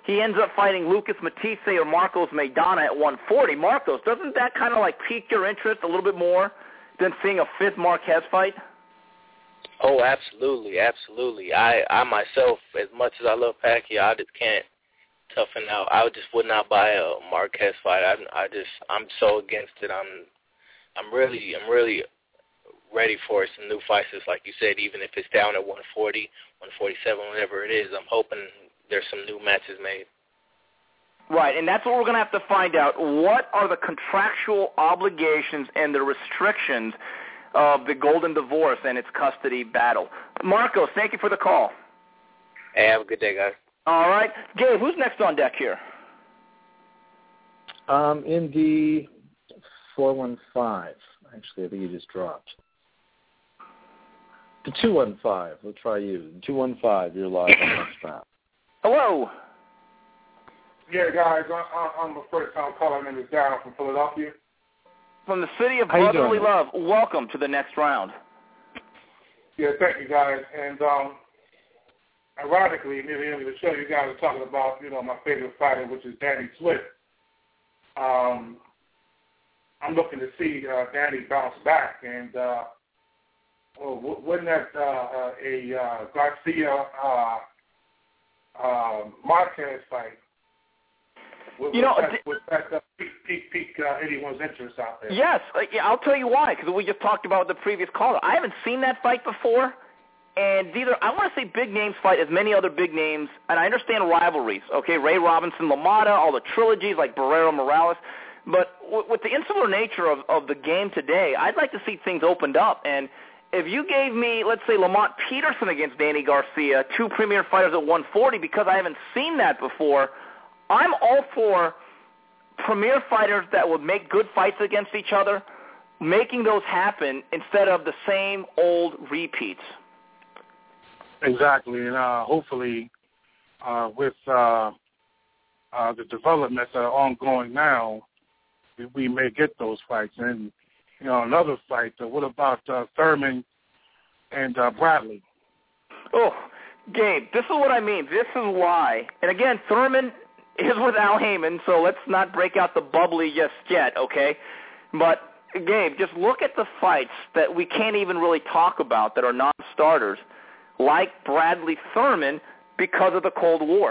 he ends up fighting Lucas Matisse or Marcos Maidana at one forty. Marcos, doesn't that kind of like pique your interest a little bit more than seeing a fifth Marquez fight? Oh, absolutely, absolutely. I, I myself, as much as I love Pacquiao, I just can't toughen out. I just would not buy a Marquez fight. I, I just, I'm so against it. I'm, I'm really, I'm really ready for some new fights. Just like you said, even if it's down at one forty, one forty-seven, whatever it is, I'm hoping there's some new matches made. Right, and that's what we're going to have to find out. What are the contractual obligations and the restrictions of the Golden Divorce and its custody battle? Marcos, thank you for the call. Hey, have a good day, guys. All right. Gabe, who's next on deck here? Um, in the four one five. Actually, I think you just dropped. The two one five. We'll try you. two one five, you're live on next round. Hello. Yeah, guys, I, I'm the first time calling in. Is Darryl from Philadelphia. From the city of How you brotherly doing? love, welcome to the next round. Yeah, thank you, guys. And um, ironically, near the end of the show, you guys are talking about, you know, my favorite fighter, which is Danny Swift. Um, I'm looking to see uh, Danny bounce back, and uh, well, wasn't that uh, uh, a uh, Garcia uh, uh, Marquez fight? Was, You know, was that, was that uh, peak, peak, peak uh, anyone's interest out there? Yes, uh, yeah, I'll tell you why, because we just talked about the previous caller. I haven't seen that fight before, and these are, I want to say big names fight as many other big names, and I understand rivalries, okay, Ray Robinson, LaMotta, all the trilogies like Barrero Morales, but w- with the insular nature of, of the game today, I'd like to see things opened up, and if you gave me, let's say, Lamont Peterson against Danny Garcia, two premier fighters at one forty, because I haven't seen that before, I'm all for premier fighters that would make good fights against each other, making those happen instead of the same old repeats. Exactly, and uh, hopefully uh, with uh, uh, the developments that are ongoing now, we, we may get those fights. And, you know, another fight, uh, what about uh, Thurman and uh, Bradley? Oh, Gabe, this is what I mean. This is why. And again, Thurman is with Al Heyman, so let's not break out the bubbly just yet, okay? But, Gabe, just look at the fights that we can't even really talk about that are non-starters, like Bradley Thurman, because of the Cold War.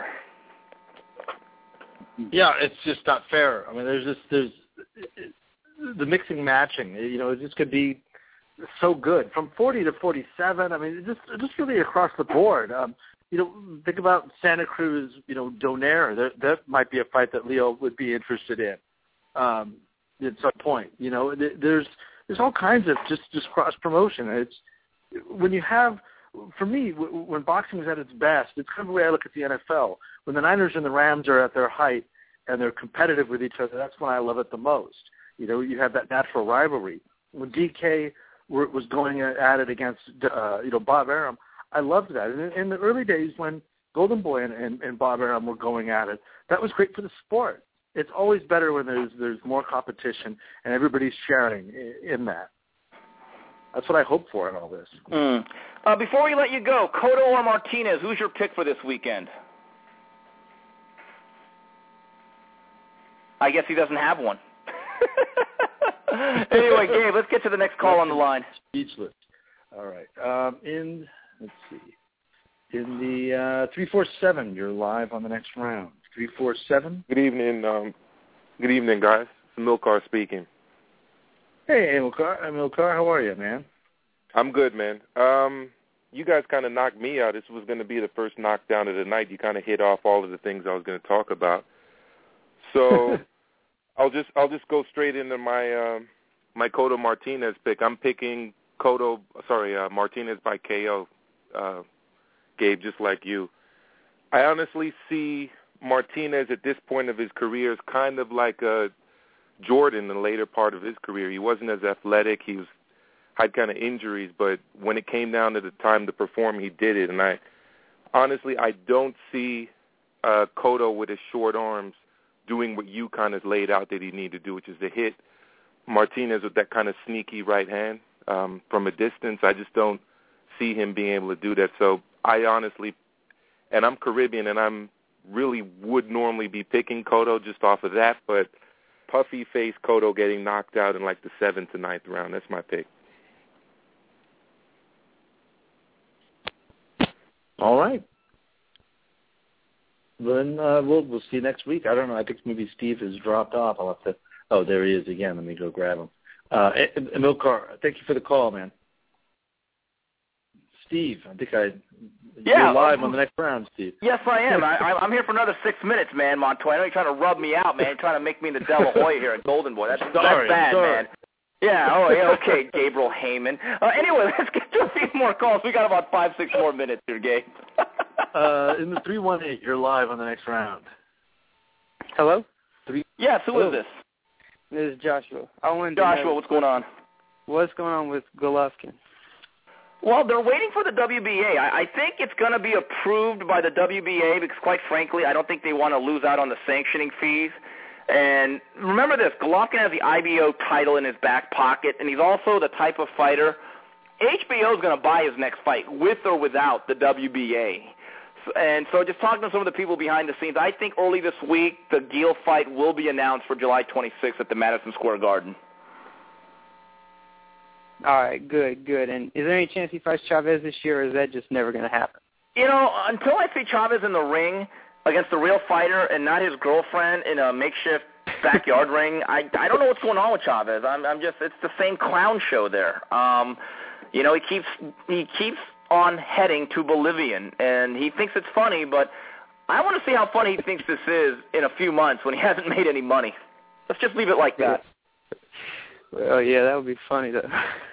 Yeah, it's just not fair. I mean, there's just there's the mixing matching. You know, it just could be so good from forty to forty-seven. I mean, just just really across the board. Um, you know, think about Santa Cruz. You know, Donaire. That that might be a fight that Leo would be interested in. Um, at some point, you know, there's there's all kinds of just just cross promotion. It's when you have. For me, when boxing is at its best, it's kind of the way I look at the N F L. When the Niners and the Rams are at their height and they're competitive with each other, that's when I love it the most. You know, you have that natural rivalry. When D K was going at it against, uh, you know, Bob Arum, I loved that. And in the early days when Golden Boy and, and, and Bob Arum were going at it, that was great for the sport. It's always better when there's there's more competition and everybody's sharing in, in that. That's what I hope for in all this. Mm. Uh, before we let you go, Cotto or Martinez, who's your pick for this weekend? I guess he doesn't have one. Anyway, Gabe, let's get to the next call on the line. Speechless. All right. Um, in, let's see, in the uh, three four seven, you're live on the next round. three four seven. Good evening. Um, good evening, guys. It's Milcar speaking. Hey, Milcar. Milcar, how are you, man? I'm good, man. Um, you guys kind of knocked me out. This was going to be the first knockdown of the night. You kind of hit off all of the things I was going to talk about. So I'll just I'll just go straight into my um, my Cotto Martinez pick. I'm picking Cotto, sorry, uh, Martinez by K O. Uh, Gabe, just like you. I honestly see Martinez at this point of his career as kind of like a Jordan in the later part of his career. He wasn't as athletic. He was had kind of injuries, but when it came down to the time to perform, he did it. And I honestly, I don't see uh, Cotto with his short arms doing what you kind of laid out that he needed to do, which is to hit Martinez with that kind of sneaky right hand um, from a distance. I just don't see him being able to do that. So I honestly, and I'm Caribbean, and I'm really would normally be picking Cotto just off of that, but puffy face Cotto getting knocked out in like the seventh to ninth round. That's my pick. All right. Then uh, we'll we'll see you next week. I don't know. I think maybe Steve has dropped off. I'll have to. Oh, there he is again. Let me go grab him. Uh, Amilcar, thank you for the call, man. Steve, I think I. Yeah, you're live on the next round, Steve. Yes, I am. I, I'm here for another six minutes, man, Montoya. I know you're trying to rub me out, man. You're trying to make me the De La Hoya here at Golden Boy. That's, sorry, that's bad, sorry. man. Yeah, oh, yeah, okay, Gabriel Heyman. Uh, anyway, let's get to a few more calls. We got about five, six more minutes here, Gabe. uh, in the three one eight, you're live on the next round. Hello? Three. Yes, who Hello. is this? This is Joshua. I wanted to Joshua, know what's going on? What's going on with Golovkin? Well, they're waiting for the W B A. I, I think it's going to be approved by the W B A because, quite frankly, I don't think they want to lose out on the sanctioning fees. And remember this, Golovkin has the I B O title in his back pocket, and he's also the type of fighter, H B O is going to buy his next fight with or without the W B A. And so just talking to some of the people behind the scenes, I think early this week the Gil fight will be announced for July twenty-sixth at the Madison Square Garden. All right, good, good. And is there any chance he fights Chavez this year, or is that just never going to happen? You know, until I see Chavez in the ring against a real fighter and not his girlfriend in a makeshift backyard ring, I, I don't know what's going on with Chavez. I'm, I'm just, it's the same clown show there. Um, you know, he keeps he keeps on heading to Bolivian, and he thinks it's funny, but I want to see how funny he thinks this is in a few months when he hasn't made any money. Let's just leave it like that. Well, yeah, that would be funny, though.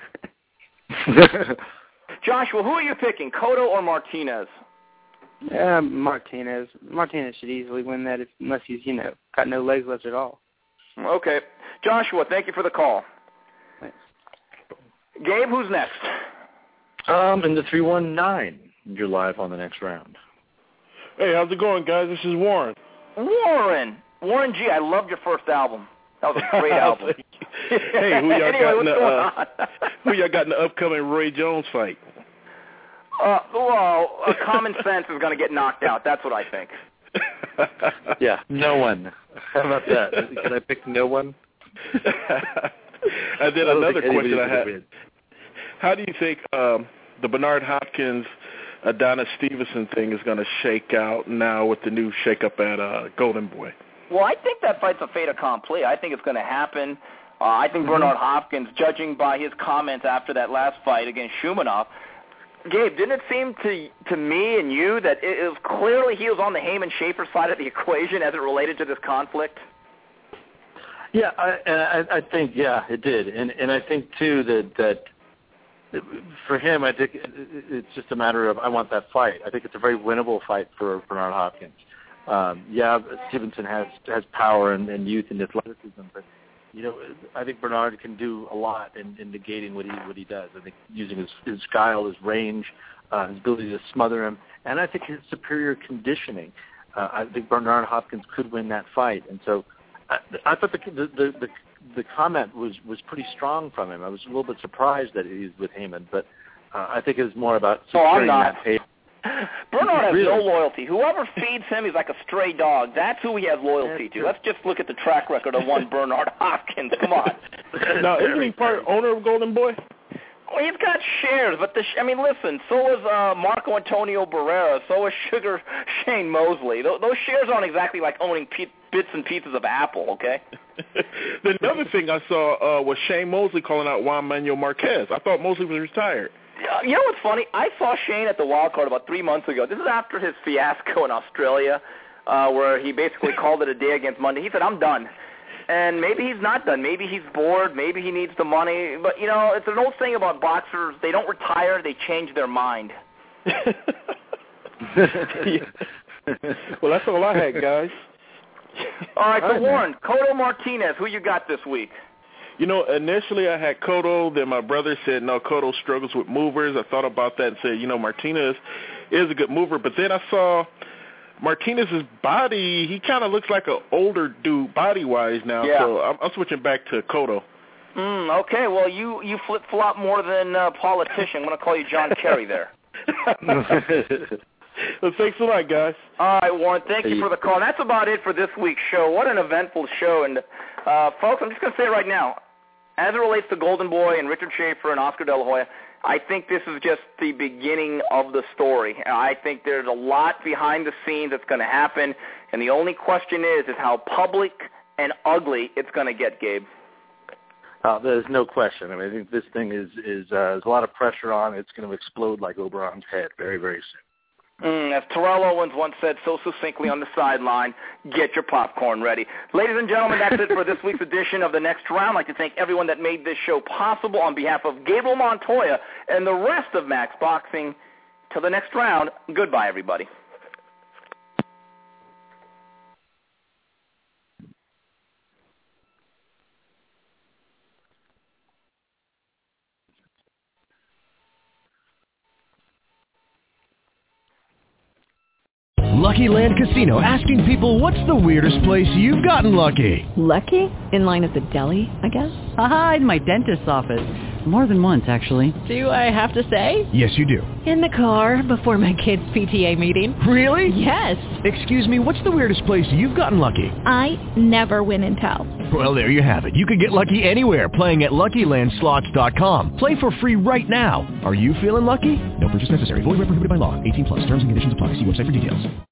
Joshua, who are you picking, Cotto or Martinez? Yeah, Martinez. Martinez should easily win that if, unless he's, you know, got no legs left at all. Okay. Joshua, thank you for the call. Thanks. Gabe, who's next? Um, in the three one nine, you're live on the next round. Hey, how's it going, guys? This is Warren. Warren. Warren G., I loved your first album. That was a great album. Hey, who y'all anyway, got in what's the going uh, on? who y'all got in the upcoming Roy Jones fight? Uh, well, uh, common sense is going to get knocked out. That's what I think. Yeah, no one. How about that? Can I pick no one? And then I another question I had. Win. How do you think um, the Bernard Hopkins Adonis Stevenson thing is going to shake out now with the new shakeup at uh, Golden Boy? Well, I think that fight's a fait accompli. I think it's going to happen. Uh, I think mm-hmm. Bernard Hopkins, judging by his comments after that last fight against Shumenov, Gabe, didn't it seem to to me and you that it, it was clearly he was on the Heyman Schaefer side of the equation as it related to this conflict? Yeah, I, I, I think yeah, it did, and and I think too that that for him, I think it's just a matter of I want that fight. I think it's a very winnable fight for Bernard Hopkins. Um, yeah, Stevenson has has power and, and youth and athleticism, but you know, I think Bernard can do a lot in, in negating what he what he does. I think using his his guile, his range, uh, his ability to smother him, and I think his superior conditioning. Uh, I think Bernard Hopkins could win that fight, and so I, I thought the the, the the the comment was was pretty strong from him. I was a little bit surprised that he's with Heyman, but uh, I think it was more about oh, I'm securing not. that pace. Bernard has really? no loyalty. Whoever feeds him is like a stray dog. That's who he has loyalty to. Let's just look at the track record of one Bernard Hopkins. Come on. Now, isn't he part owner of Golden Boy? Well, he's got shares, but the sh- I mean, listen. So is uh, Marco Antonio Barrera. So is Sugar Shane Mosley. Th- those shares aren't exactly like owning pe- bits and pieces of Apple. Okay. The other thing I saw uh, was Shane Mosley calling out Juan Manuel Marquez. I thought Mosley was retired. You know what's funny? I saw Shane at the Wild Card about three months ago. This is after his fiasco in Australia, uh, where he basically called it a day against Monday. He said, I'm done. And maybe he's not done. Maybe he's bored. Maybe he needs the money. But, you know, it's an old thing about boxers. They don't retire. They change their mind. Well, that's all I had, guys. All right, so all right, Warren, man. Cotto Martinez, who you got this week? You know, initially I had Cotto. Then my brother said, no, Cotto struggles with movers. I thought about that and said, you know, Martinez is a good mover. But then I saw Martinez's body. He kind of looks like an older dude body-wise now. Yeah. So I'm, I'm switching back to Cotto. Mm, okay, well, you, you flip-flop more than uh, politician. I'm going to call you John Kerry there. Well, thanks a lot, guys. All right, Warren, thank you for the call. And that's about it for this week's show. What an eventful show. And, uh, folks, I'm just going to say it right now. As it relates to Golden Boy and Richard Schaefer and Oscar De La Hoya, I think this is just the beginning of the story. I think there's a lot behind the scenes that's going to happen, and the only question is, is how public and ugly it's going to get, Gabe. Uh, there's no question. I mean, I think this thing is is uh, there's a lot of pressure on. It's going to explode like Oberon's head very, very soon. Mm, as Terrell Owens once said so succinctly on the sideline, get your popcorn ready. Ladies and gentlemen, that's it for this week's edition of The Next Round. I'd like to thank everyone that made this show possible on behalf of Gabriel Montoya and the rest of Max Boxing. Till the next round, goodbye, everybody. Lucky Land Casino, asking people, what's the weirdest place you've gotten lucky? Lucky? In line at the deli, I guess? Aha, in my dentist's office. More than once, actually. Do I have to say? Yes, you do. In the car before my kids' P T A meeting. Really? Yes. Excuse me, what's the weirdest place you've gotten lucky? I never win and tell. Well, there you have it. You can get lucky anywhere, playing at Lucky Land Slots dot com. Play for free right now. Are you feeling lucky? No purchase necessary. Void where prohibited by law. eighteen plus. Terms and conditions apply. See website for details.